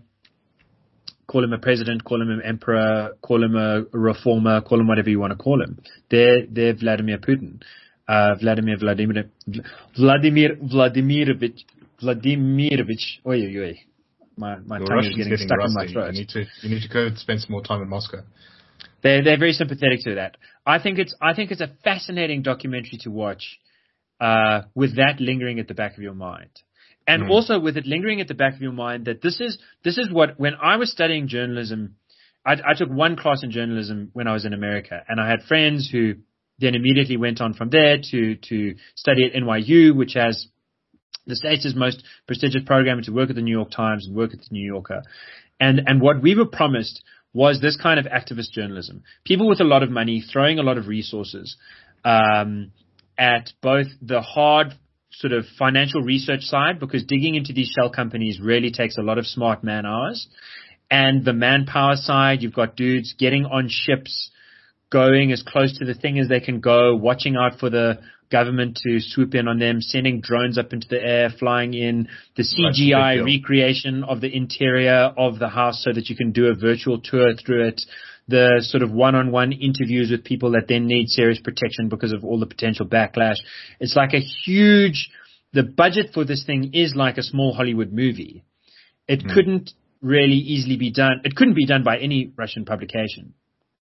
call him a president, call him an emperor, call him a reformer, call him whatever you want to call him. They're, they're Vladimir Putin. Uh, Vladimir Vladimir Vladimir Vladimirovich Vladimirovich. Oi, oi, oi. My my Your tongue Russian's is getting, getting stuck rusty. in my throat. You need to you need to go spend some more time in Moscow. They're they're very sympathetic to that. I think it's I think it's a fascinating documentary to watch, uh, with that lingering at the back of your mind, and mm. also with it lingering at the back of your mind that this is this is what when I was studying journalism, I, I took one class in journalism when I was in America, and I had friends who then immediately went on from there to, to study at N Y U, which has the States' most prestigious program, to work at the New York Times and work at the New Yorker. And, and what we were promised was this kind of activist journalism. People with a lot of money throwing a lot of resources um, at both the hard sort of financial research side, because digging into these shell companies really takes a lot of smart man hours, and the manpower side, you've got dudes getting on ships, going as close to the thing as they can go, watching out for the government to swoop in on them, sending drones up into the air, flying in, the C G I recreation of the interior of the house so that you can do a virtual tour through it, the sort of one-on-one interviews with people that then need serious protection because of all the potential backlash. It's like a huge, the budget for this thing is like a small Hollywood movie. It mm. couldn't really easily be done. It couldn't be done by any Russian publication.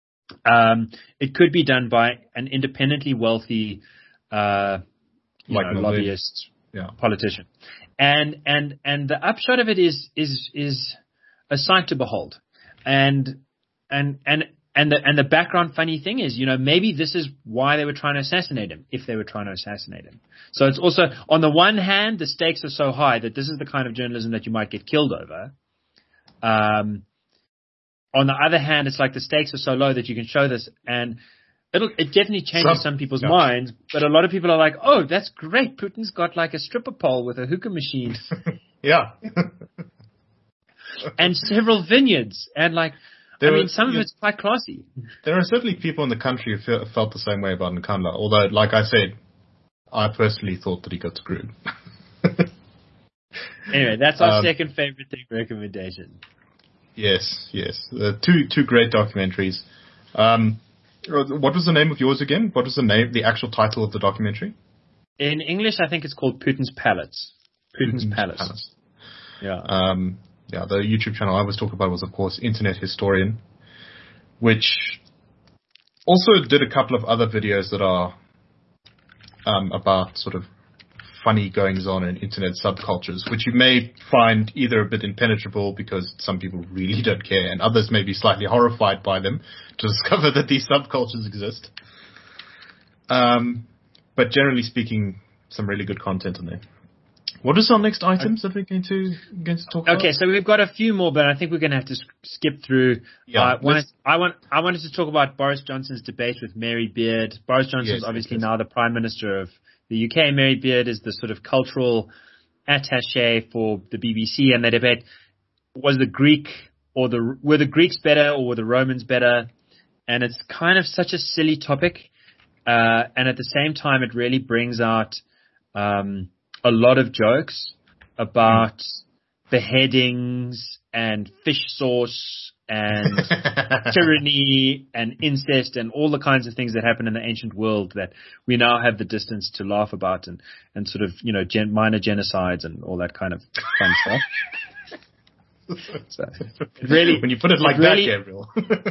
Um, it could be done by an independently wealthy, uh, like know, lobbyist, yeah. politician. And, and, and the upshot of it is, is, is a sight to behold. And, and, and and the and the background funny thing is, you know, maybe this is why they were trying to assassinate him, if they were trying to assassinate him. So it's also, on the one hand, the stakes are so high that this is the kind of journalism that you might get killed over. Um, on the other hand, it's like the stakes are so low that you can show this, and it'll it definitely changes some, some people's yeah. minds. But a lot of people are like, "Oh, that's great! Putin's got like a stripper pole with a hookah machine." yeah. And several vineyards, and like, there I mean, some of it's quite classy. There are certainly people in the country who feel, felt the same way about Nkandla, although, like I said, I personally thought that he got screwed. Anyway, that's our um, second favorite thing recommendation. Yes, yes. Uh, two two great documentaries. Um, what was the name of yours again? What was the name, the actual title of the documentary? In English, I think it's called Putin's Palace. Putin's, Putin's Palace. Palace. Yeah. Um, yeah, the YouTube channel I was talking about was, of course, Internet Historian, which also did a couple of other videos that are um, about sort of funny goings-on in internet subcultures, which you may find either a bit impenetrable because some people really don't care, and others may be slightly horrified by them to discover that these subcultures exist. Um, but generally speaking, some really good content in there. What is our next items that we're going to going to talk about? Okay, so we've got a few more, but I think we're going to have to skip through. Yeah, uh, wanted, I want I wanted to talk about Boris Johnson's debate with Mary Beard. Boris Johnson is yes, obviously yes. now the Prime Minister of the U K. Mary Beard is the sort of cultural attaché for the B B C, and the debate was the Greek or the were the Greeks better or were the Romans better? And it's kind of such a silly topic, uh, and at the same time, it really brings out um, a lot of jokes about mm. beheadings and fish sauce and tyranny and incest and all the kinds of things that happen in the ancient world that we now have the distance to laugh about, and, and sort of, you know, gen- minor genocides and all that kind of fun stuff. So it really, when you put it like it really, that, Gabriel.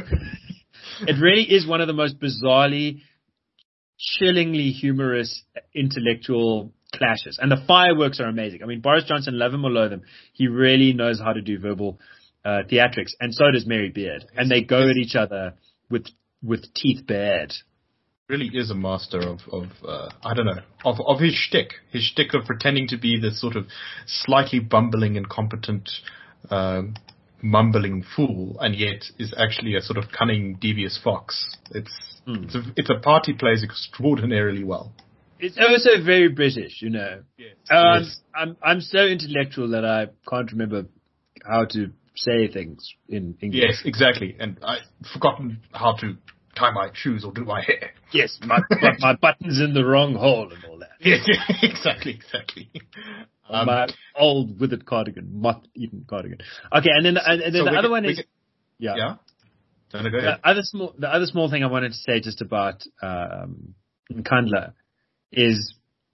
It really is one of the most bizarrely, chillingly humorous intellectual clashes. And the fireworks are amazing. I mean, Boris Johnson, love him or loathe him, he really knows how to do verbal uh, theatrics, and so does Mary Beard. And they go at each other with with teeth bared. Really is a master of, of uh, I don't know, of, of his shtick. His shtick of pretending to be this sort of slightly bumbling, incompetent, uh, mumbling fool, and yet is actually a sort of cunning, devious fox. It's mm. it's a it's a part he plays extraordinarily well. It's also very British, you know. Yes. Um, yes. I'm I'm so intellectual that I can't remember how to say things in English. Yes, exactly. And I've forgotten how to tie my shoes or do my hair. Yes, my my button's in the wrong hole and all that. Yes, exactly, exactly. Um, my old withered cardigan, moth-eaten cardigan. Okay, and then and, and then so the other can, one is can, yeah. Yeah. No, go ahead. The other small the other small thing I wanted to say just about um, Nkandla is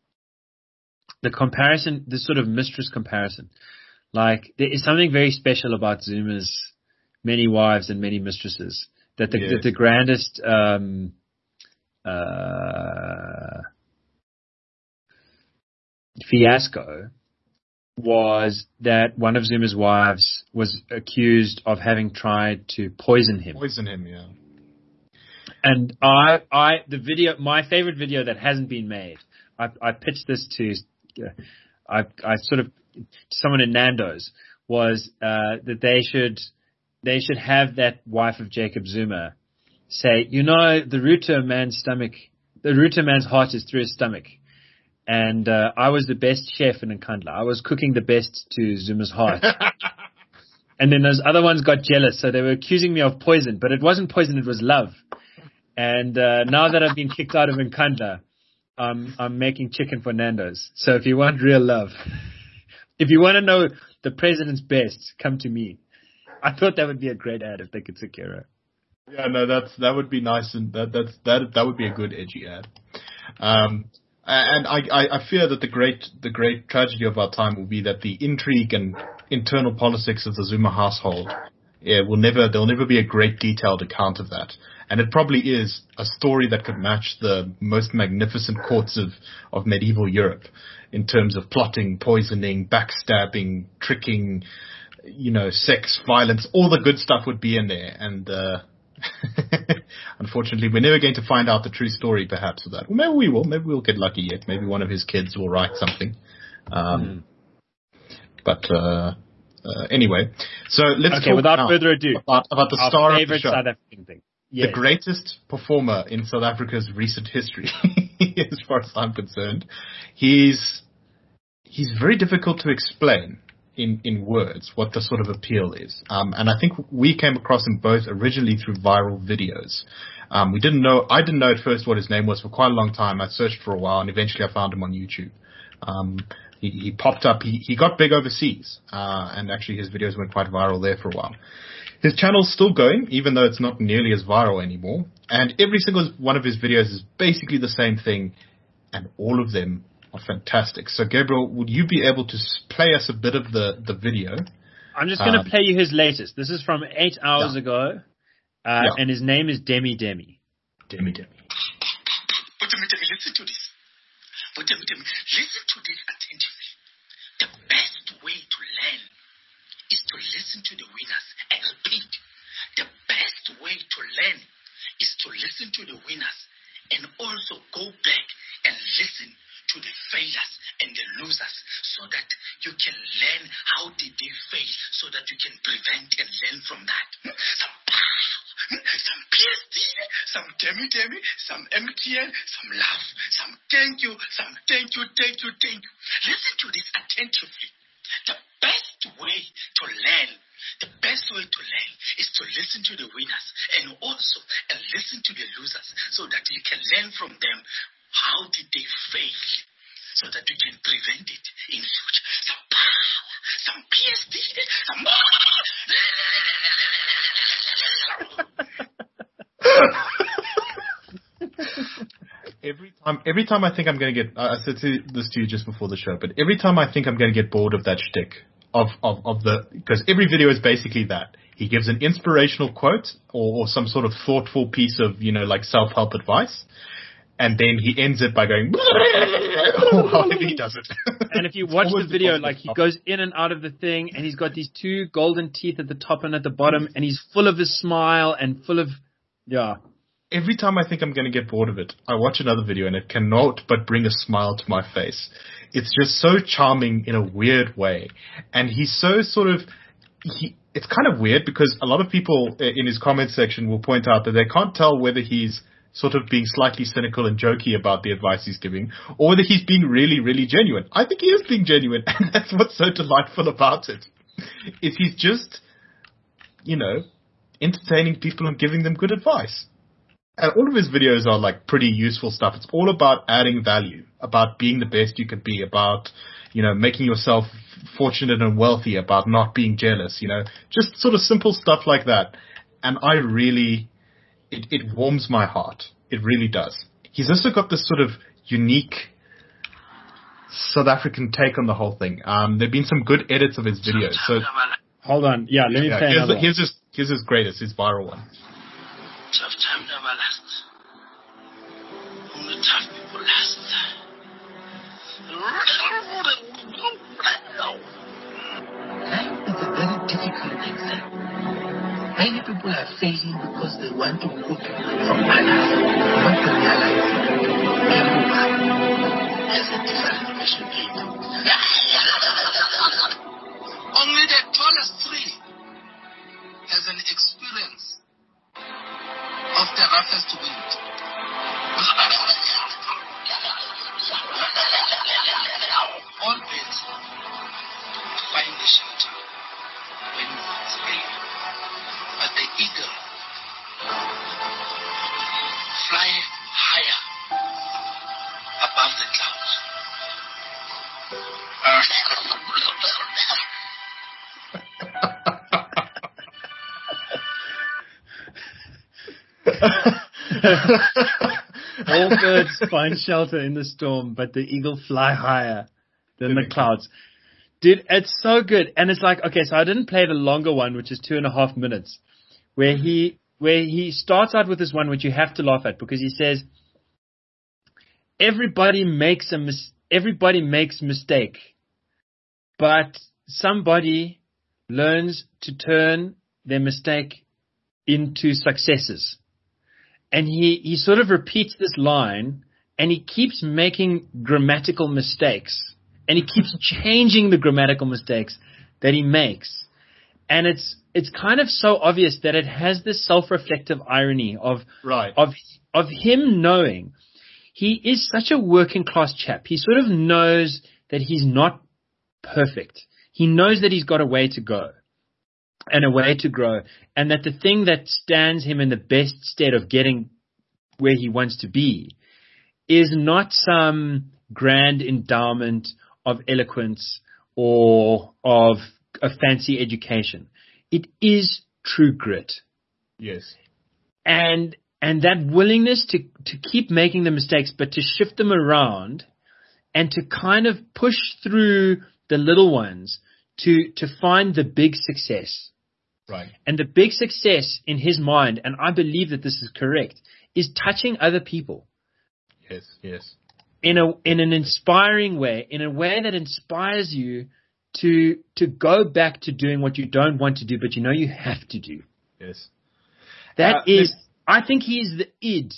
the comparison, the sort of mistress comparison. Like, there is something very special about Zuma's many wives and many mistresses. That the, yes. that the grandest um, uh, fiasco was that one of Zuma's wives was accused of having tried to poison him. Poison him, yeah. And I, I, the video, my favorite video that hasn't been made, I, I pitched this to, uh, I, I sort of, someone in Nando's, was uh, that they should, they should have that wife of Jacob Zuma say, you know, the route to a man's stomach, the route to a man's heart is through his stomach. And uh, I was the best chef in Nkandla. I was cooking the best to Zuma's heart. And then those other ones got jealous, so they were accusing me of poison. But it wasn't poison, it was love. And uh, now that I've been kicked out of Nkandla, um, I'm making chicken for Nando's. So if you want real love, if you want to know the president's best, come to me. I thought that would be a great ad if they could secure it. Yeah, no, that's that would be nice, and that that's that that would be a good edgy ad. Um, and I, I, I fear that the great the great tragedy of our time will be that the intrigue and internal politics of the Zuma household, yeah, will never there'll never be a great detailed account of that. And it probably is a story that could match the most magnificent courts of, of medieval Europe in terms of plotting, poisoning, backstabbing, tricking, you know, sex, violence, all the good stuff would be in there. And, uh, Unfortunately, we're never going to find out the true story, perhaps, of that. Well, maybe we will. Maybe we'll get lucky yet. Maybe one of his kids will write something. Um, mm. But uh, uh, anyway, so let's okay, talk without now further ado about, about the our star of the favorite show. South African thing. Yes. The greatest performer in South Africa's recent history, as far as I'm concerned. He's he's very difficult to explain in, in words what the sort of appeal is. Um, and I think we came across him both originally through viral videos. Um, we didn't know, I didn't know at first what his name was for quite a long time. I searched for a while and eventually I found him on YouTube. Um, he, he popped up, he, he got big overseas, uh, and actually his videos went quite viral there for a while. His channel's still going, even though it's not nearly as viral anymore. And every single one of his videos is basically the same thing, and all of them are fantastic. So, Gabriel, would you be able to play us a bit of the, the video? I'm just going to um, play you his latest. This is from eight hours yeah. ago, uh, yeah. and his name is Demi Demi. Demi Demi. But Demi Demi, listen to this. But Demi Demi, listen to this attentively. The best way to learn is to listen to the winners. I repeat, the best way to learn is to listen to the winners and also go back and listen to the failures and the losers so that you can learn how did they fail so that you can prevent and learn from that. Some some P S D, some Demi Demi, some M T N, some love, some thank you, some thank you, thank you, thank you. Listen to this attentively. The best way to learn, the best way to learn is to listen to the winners and also and listen to the losers so that you can learn from them. How did they fail so that you can prevent it in future? Some power, some P S D, some... Every time, every time I think I'm going to get, I said to this to you just before the show, but every time I think I'm going to get bored of that shtick, of, of, of the, because every video is basically that. He gives an inspirational quote or, or some sort of thoughtful piece of, you know, like self-help advice. And then he ends it by going, or however he does it. And if you watch the video, like he goes in and out of the thing, and he's got these two golden teeth at the top and at the bottom, and he's full of his smile and full of, yeah. Every time I think I'm going to get bored of it, I watch another video and it cannot but bring a smile to my face. It's just so charming in a weird way. And he's so sort of, he, it's kind of weird because a lot of people in his comment section will point out that they can't tell whether he's sort of being slightly cynical and jokey about the advice he's giving, or whether he's being really, really genuine. I think he is being genuine, and that's what's so delightful about it. Is he's just, you know, entertaining people and giving them good advice. And all of his videos are like pretty useful stuff. It's all about adding value, about being the best you can be, about, you know, making yourself fortunate and wealthy, about not being jealous, you know, just sort of simple stuff like that. And I really... It, it warms my heart. It really does. He's also got this sort of unique South African take on the whole thing. Um, there have been some good edits of his videos. So hold on. Yeah, let me yeah, play here's, another here's his, here's his greatest, his viral one. Tough time never lasts. Only tough people last. Life is a very difficult exam. Many people are failing because they want to copy from others. They want to realize everyone has a different relationship. Only the tallest tree has an experience of the roughest wind. All birds find the shelter when it's raining. But the eagle fly higher above the clouds. All birds find shelter in the storm, but the eagle fly higher than the clouds. Dude, it's so good. And it's like, okay, so I didn't play the longer one, which is two and a half minutes, where he where he starts out with this one which you have to laugh at because he says, everybody makes a mis- everybody makes mistake, but somebody learns to turn their mistake into successes. And he, he sort of repeats this line, and he keeps making grammatical mistakes. And he keeps changing the grammatical mistakes that he makes. And it's it's kind of so obvious that it has this self-reflective irony of right. of of him knowing he is such a working class chap. He sort of knows that he's not perfect. He knows that he's got a way to go and a way to grow, and that the thing that stands him in the best stead of getting where he wants to be is not some grand endowment of eloquence or of a fancy education. It is true grit. Yes. And and that willingness to, to keep making the mistakes, but to shift them around and to kind of push through the little ones to, to find the big success. Right. And the big success in his mind, and I believe that this is correct, is touching other people. Yes, yes. In a in an inspiring way, in a way that inspires you to to go back to doing what you don't want to do, but you know you have to do. Yes. That Uh, is, I think he's the id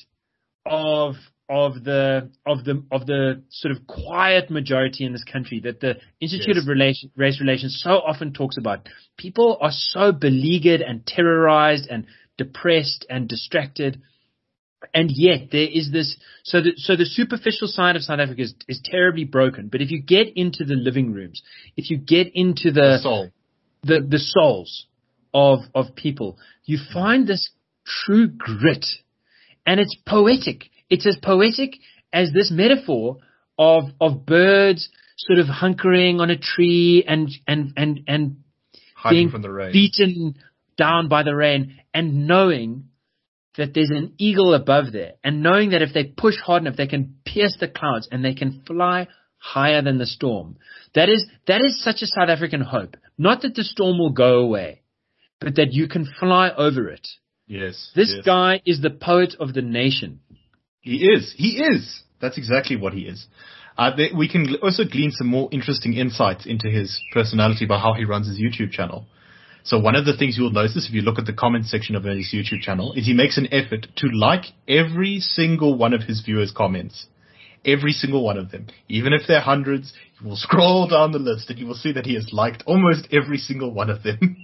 of of the of the of the sort of quiet majority in this country that the Institute Yes. of Relation, Race Relations so often talks about. People are so beleaguered and terrorized and depressed and distracted. And yet there is this, so the, so the superficial side of South Africa is, is terribly broken. But if you get into the living rooms, if you get into the, The soul. the, the souls of, of people, you find this true grit. And it's poetic. It's as poetic as this metaphor of, of birds sort of hunkering on a tree and, and, and, and Hiding being from the rain. beaten down by the rain, and knowing that there's an eagle above there, and knowing that if they push hard enough, they can pierce the clouds and they can fly higher than the storm. That is, that is such a South African hope. Not that the storm will go away, but that you can fly over it. Yes. This yes. guy is the poet of the nation. He is. He is. That's exactly what he is. Uh, they, we can also glean some more interesting insights into his personality by how he runs his YouTube channel. So one of the things you'll notice if you look at the comment section of his YouTube channel is he makes an effort to like every single one of his viewers' comments. Every single one of them. Even if they're hundreds, you will scroll down the list and you will see that he has liked almost every single one of them.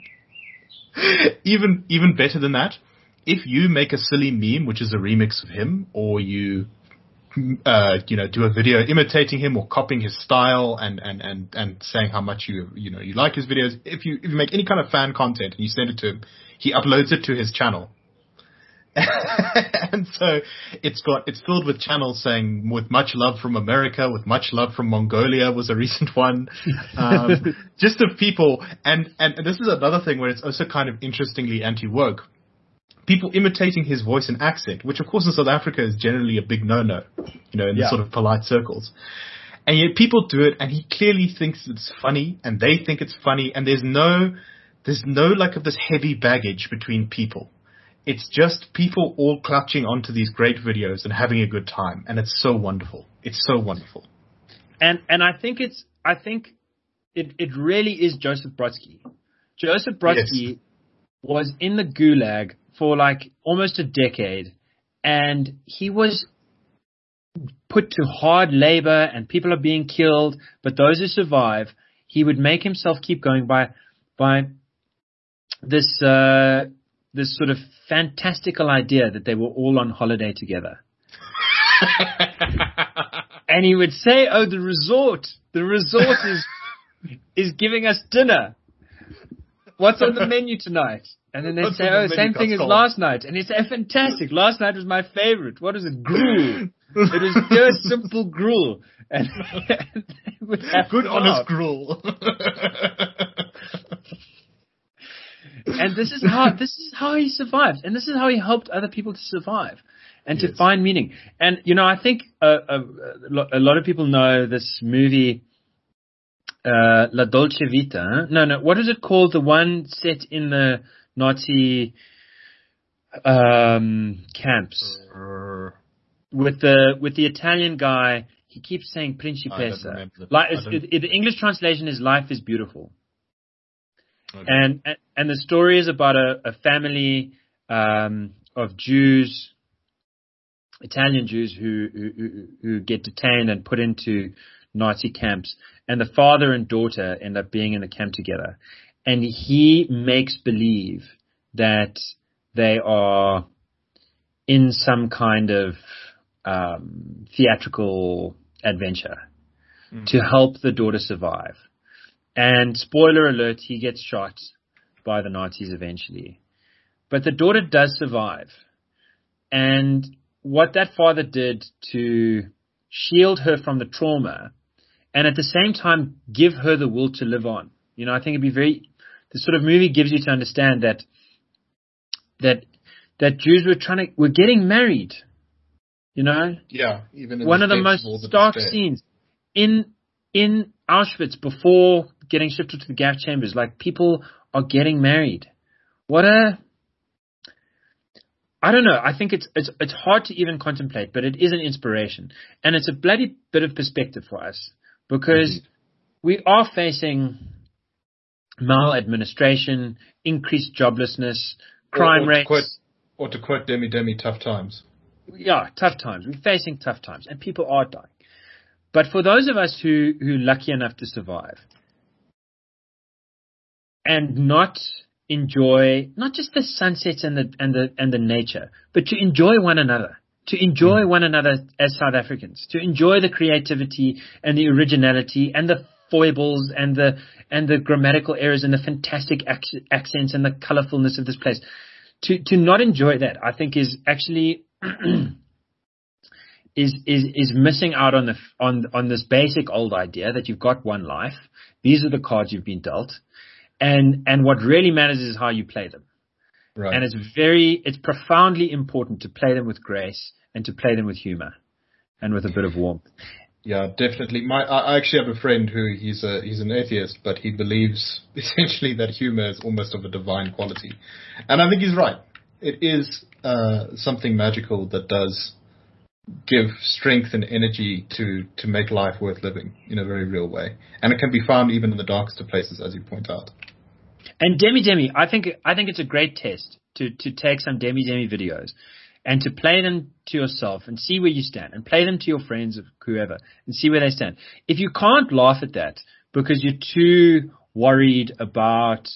even, even better than that, if you make a silly meme, which is a remix of him, or you Uh, you know, do a video imitating him or copying his style and, and, and, and saying how much you, you know, you like his videos. If you, if you make any kind of fan content and you send it to him, he uploads it to his channel. And so it's got, it's filled with channels saying with much love from America, with much love from Mongolia was a recent one. Um, just of people. And, and this is another thing where it's also kind of interestingly anti-woke. People imitating his voice and accent, which of course in South Africa is generally a big no-no, you know, in Yeah. the sort of polite circles. And yet people do it, and he clearly thinks it's funny, and they think it's funny, and there's no, there's no like of this heavy baggage between people. It's just people all clutching onto these great videos and having a good time, and it's so wonderful. It's so wonderful. And and I think it's I think it, it really is Joseph Brodsky. Joseph Brodsky Yes. was in the Gulag for like almost a decade, and he was put to hard labor and people are being killed, but those who survive, he would make himself keep going by by this uh, this sort of fantastical idea that they were all on holiday together. And he would say, oh, the resort, the resort is is giving us dinner. What's on the menu tonight? And then they'd What's say, on the oh, menu, same thing as Pascal? last night. And he'd say, fantastic. Last night was my favorite. What is it? Gruel. It was pure, simple gruel. And, and they would have Good, to honest laugh. gruel. And this is how this is how he survived, and this is how he helped other people to survive and to Yes. find meaning. And you know, I think uh, a, a lot of people know this movie, uh, La Dolce Vita. Huh? No, no, what is it called? The one set in the Nazi um, camps with the with the Italian guy. He keeps saying Principessa. remember the- Like, I it's, don't- it, it, the English translation is "Life is Beautiful." Okay. And, and and the story is about a, a family um, of Jews, Italian Jews who, who who get detained and put into Nazi camps, and the father and daughter end up being in the camp together, and he makes believe that they are in some kind of um, theatrical adventure mm. to help the daughter survive. And spoiler alert, he gets shot by the Nazis eventually. But the daughter does survive. And what that father did to shield her from the trauma and at the same time give her the will to live on. You know, I think it'd be very, the sort of movie gives you to understand that, that, that Jews were trying to, were getting married. You know? Yeah, even in one the of the most stark scenes in, in Auschwitz before getting shipped to the gas chambers, like people are getting married. What a, I don't know. I think it's, it's, it's hard to even contemplate, but it is an inspiration. And it's a bloody bit of perspective for us because Indeed. we are facing maladministration, increased joblessness, crime or, or rates. To quote, or to quote Demi Demi, tough times. Yeah, tough times. We're facing tough times and people are dying. But for those of us who, who are lucky enough to survive and not enjoy not just the sunsets and the and the and the nature, but to enjoy one another, to enjoy mm. one another as South Africans, to enjoy the creativity and the originality and the foibles and the and the grammatical errors and the fantastic ac- accents and the colorfulness of this place. To to not enjoy that, I think, is actually is is is missing out on the on on this basic old idea that you've got one life. These are the cards you've been dealt. And and what really matters is how you play them. Right. And it's very, it's profoundly important to play them with grace and to play them with humor and with a bit of warmth. Yeah, definitely. My I actually have a friend who he's a he's an atheist, but he believes essentially that humor is almost of a divine quality, and I think he's right. It is uh, something magical that does give strength and energy to to make life worth living in a very real way, and it can be found even in the darkest of places, as you point out. And Demi Demi, I think I think it's a great test to to take some Demi Demi videos and to play them to yourself and see where you stand, and play them to your friends or whoever and see where they stand. If you can't laugh at that because you're too worried about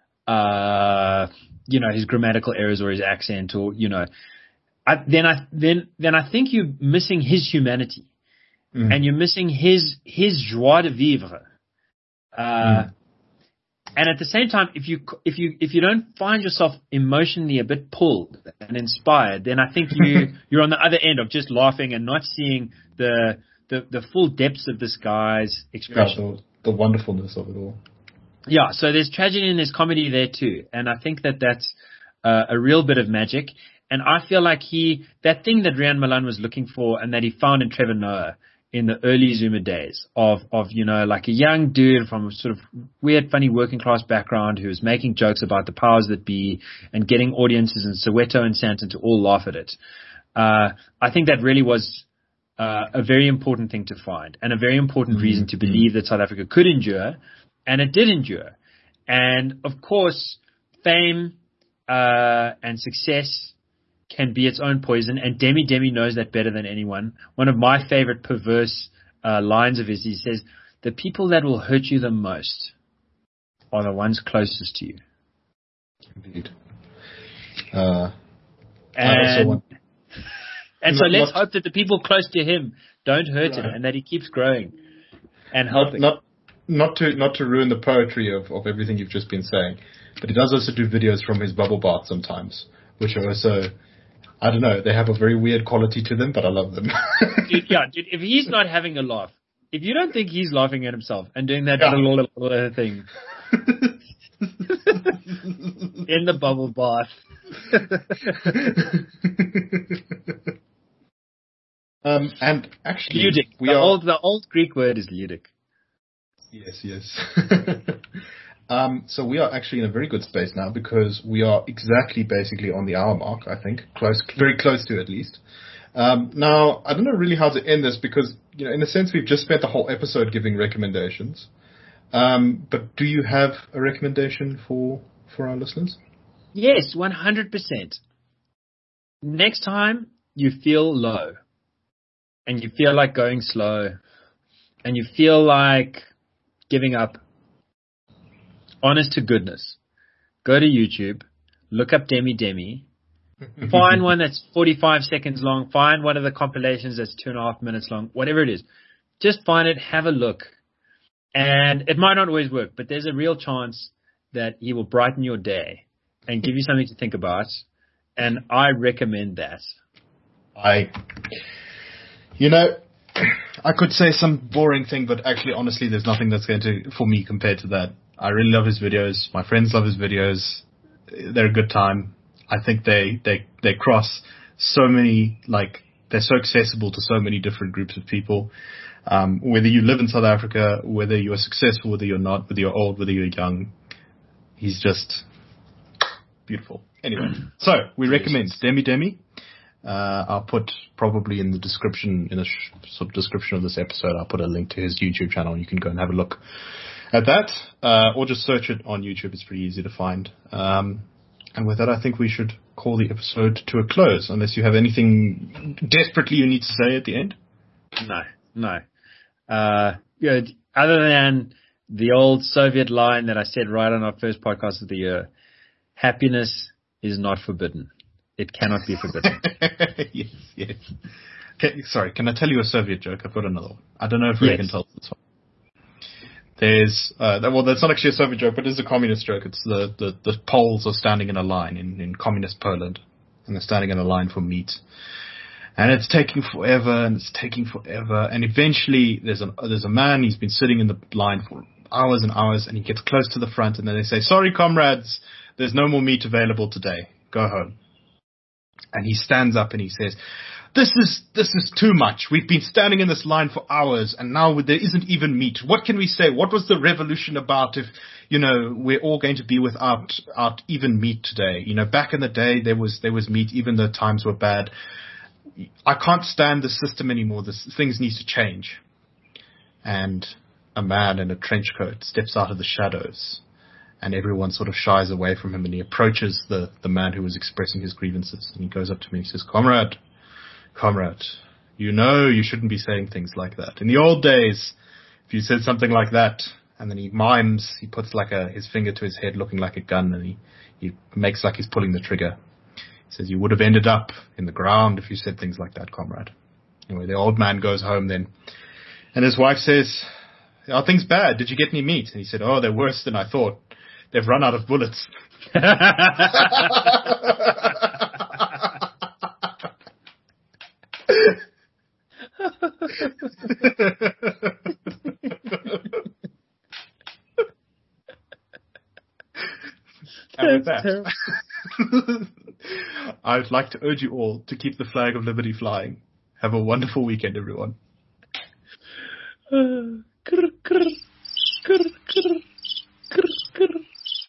uh you know his grammatical errors or his accent or you know I, then I then then I think you're missing his humanity mm. and you're missing his his joie de vivre. Uh mm. And at the same time, if you if you if you don't find yourself emotionally a bit pulled and inspired, then I think you you're on the other end of just laughing and not seeing the the, the full depths of this guy's expression. Yeah, the, the wonderfulness of it all. Yeah, so there's tragedy and there's comedy there too, and I think that that's uh, a real bit of magic. And I feel like he that thing that Rian Malan was looking for and that he found in Trevor Noah in the early Zuma days of, of, you know, like a young dude from a sort of weird, funny working class background who was making jokes about the powers that be and getting audiences in Soweto and Sandton to all laugh at it. Uh, I think that really was uh, a very important thing to find and a very important mm-hmm. reason to believe that South Africa could endure, and it did endure. And of course, fame uh, and success can be its own poison, and Demi Demi knows that better than anyone. One of my favorite perverse uh, lines of his, he says, the people that will hurt you the most are the ones closest to you. Indeed. Uh, and want, and so not, let's not, hope that the people close to him don't hurt right. him and that he keeps growing and helping. Not, not, not, to, not to ruin the poetry of, of everything you've just been saying, but he does also do videos from his bubble bath sometimes, which are also... I don't know. They have a very weird quality to them, but I love them. dude, yeah, dude, if he's not having a laugh, if you don't think he's laughing at himself and doing that yeah. little, little thing in the bubble bath. um, and actually, ludic. We the, are... old, the old Greek word is ludic. Yes, yes. Um, so we are actually in a very good space now because we are exactly basically on the hour mark, I think. Close, very close to at least. Um, now, I don't know really how to end this because, you know, in a sense we've just spent the whole episode giving recommendations. Um, but do you have a recommendation for, for our listeners? Yes, one hundred percent. Next time you feel low and you feel like going slow and you feel like giving up, honest to goodness, go to YouTube, look up Demi Demi, find one that's forty-five seconds long, find one of the compilations that's two and a half minutes long, whatever it is. Just find it, have a look. And it might not always work, but there's a real chance that he will brighten your day and give you something to think about. And I recommend that. I, you know, I could say some boring thing, but actually, honestly, there's nothing that's going to, for me, compared to that. I really love his videos. My friends love his videos. They're a good time. I think they, they, they cross so many, like, they're so accessible to so many different groups of people. Um, whether you live in South Africa, whether you're successful, whether you're not, whether you're old, whether you're young, he's just beautiful. Anyway, so we recommend Demi Demi. Uh, I'll put probably in the description, in the sh- sort of description of this episode, I'll put a link to his YouTube channel. You can go and have a look at that, uh, or just search it on YouTube. It's pretty easy to find. Um, and with that, I think we should call the episode to a close, unless you have anything desperately you need to say at the end. No, no. Uh, good. Other than the old Soviet line that I said right on our first podcast of the year, happiness is not forbidden. It cannot be forbidden. yes, yes. Okay, sorry, can I tell you a Soviet joke? I've got another one. I don't know if Ray Yes. can tell this one. There's, uh, well, that's not actually a Soviet joke, but it's a communist joke. It's the, the, the Poles are standing in a line in, in communist Poland, and they're standing in a line for meat. And it's taking forever, and it's taking forever, and eventually there's a, there's a man, he's been sitting in the line for hours and hours, and he gets close to the front, and then they say, sorry comrades, there's no more meat available today. Go home. And he stands up and he says, This is this is too much. We've been standing in this line for hours, and now there isn't even meat. What can we say? What was the revolution about if, you know, we're all going to be without, without even meat today? You know, back in the day, there was there was meat, even though times were bad. I can't stand the system anymore. This, things need to change. And a man in a trench coat steps out of the shadows, and everyone sort of shies away from him, and he approaches the, the man who was expressing his grievances, and he goes up to me and he says, Comrade, comrade, you know you shouldn't be saying things like that. In the old days, if you said something like that, and then he mimes, he puts like a, his finger to his head looking like a gun, and he, he makes like he's pulling the trigger. He says, you would have ended up in the ground if you said things like that, comrade. Anyway, the old man goes home then, and his wife says, are things bad? Did you get any meat? And he said, oh, they're worse than I thought. They've run out of bullets. And with that, I'd like to urge you all to keep the flag of liberty flying. Have a wonderful weekend, everyone.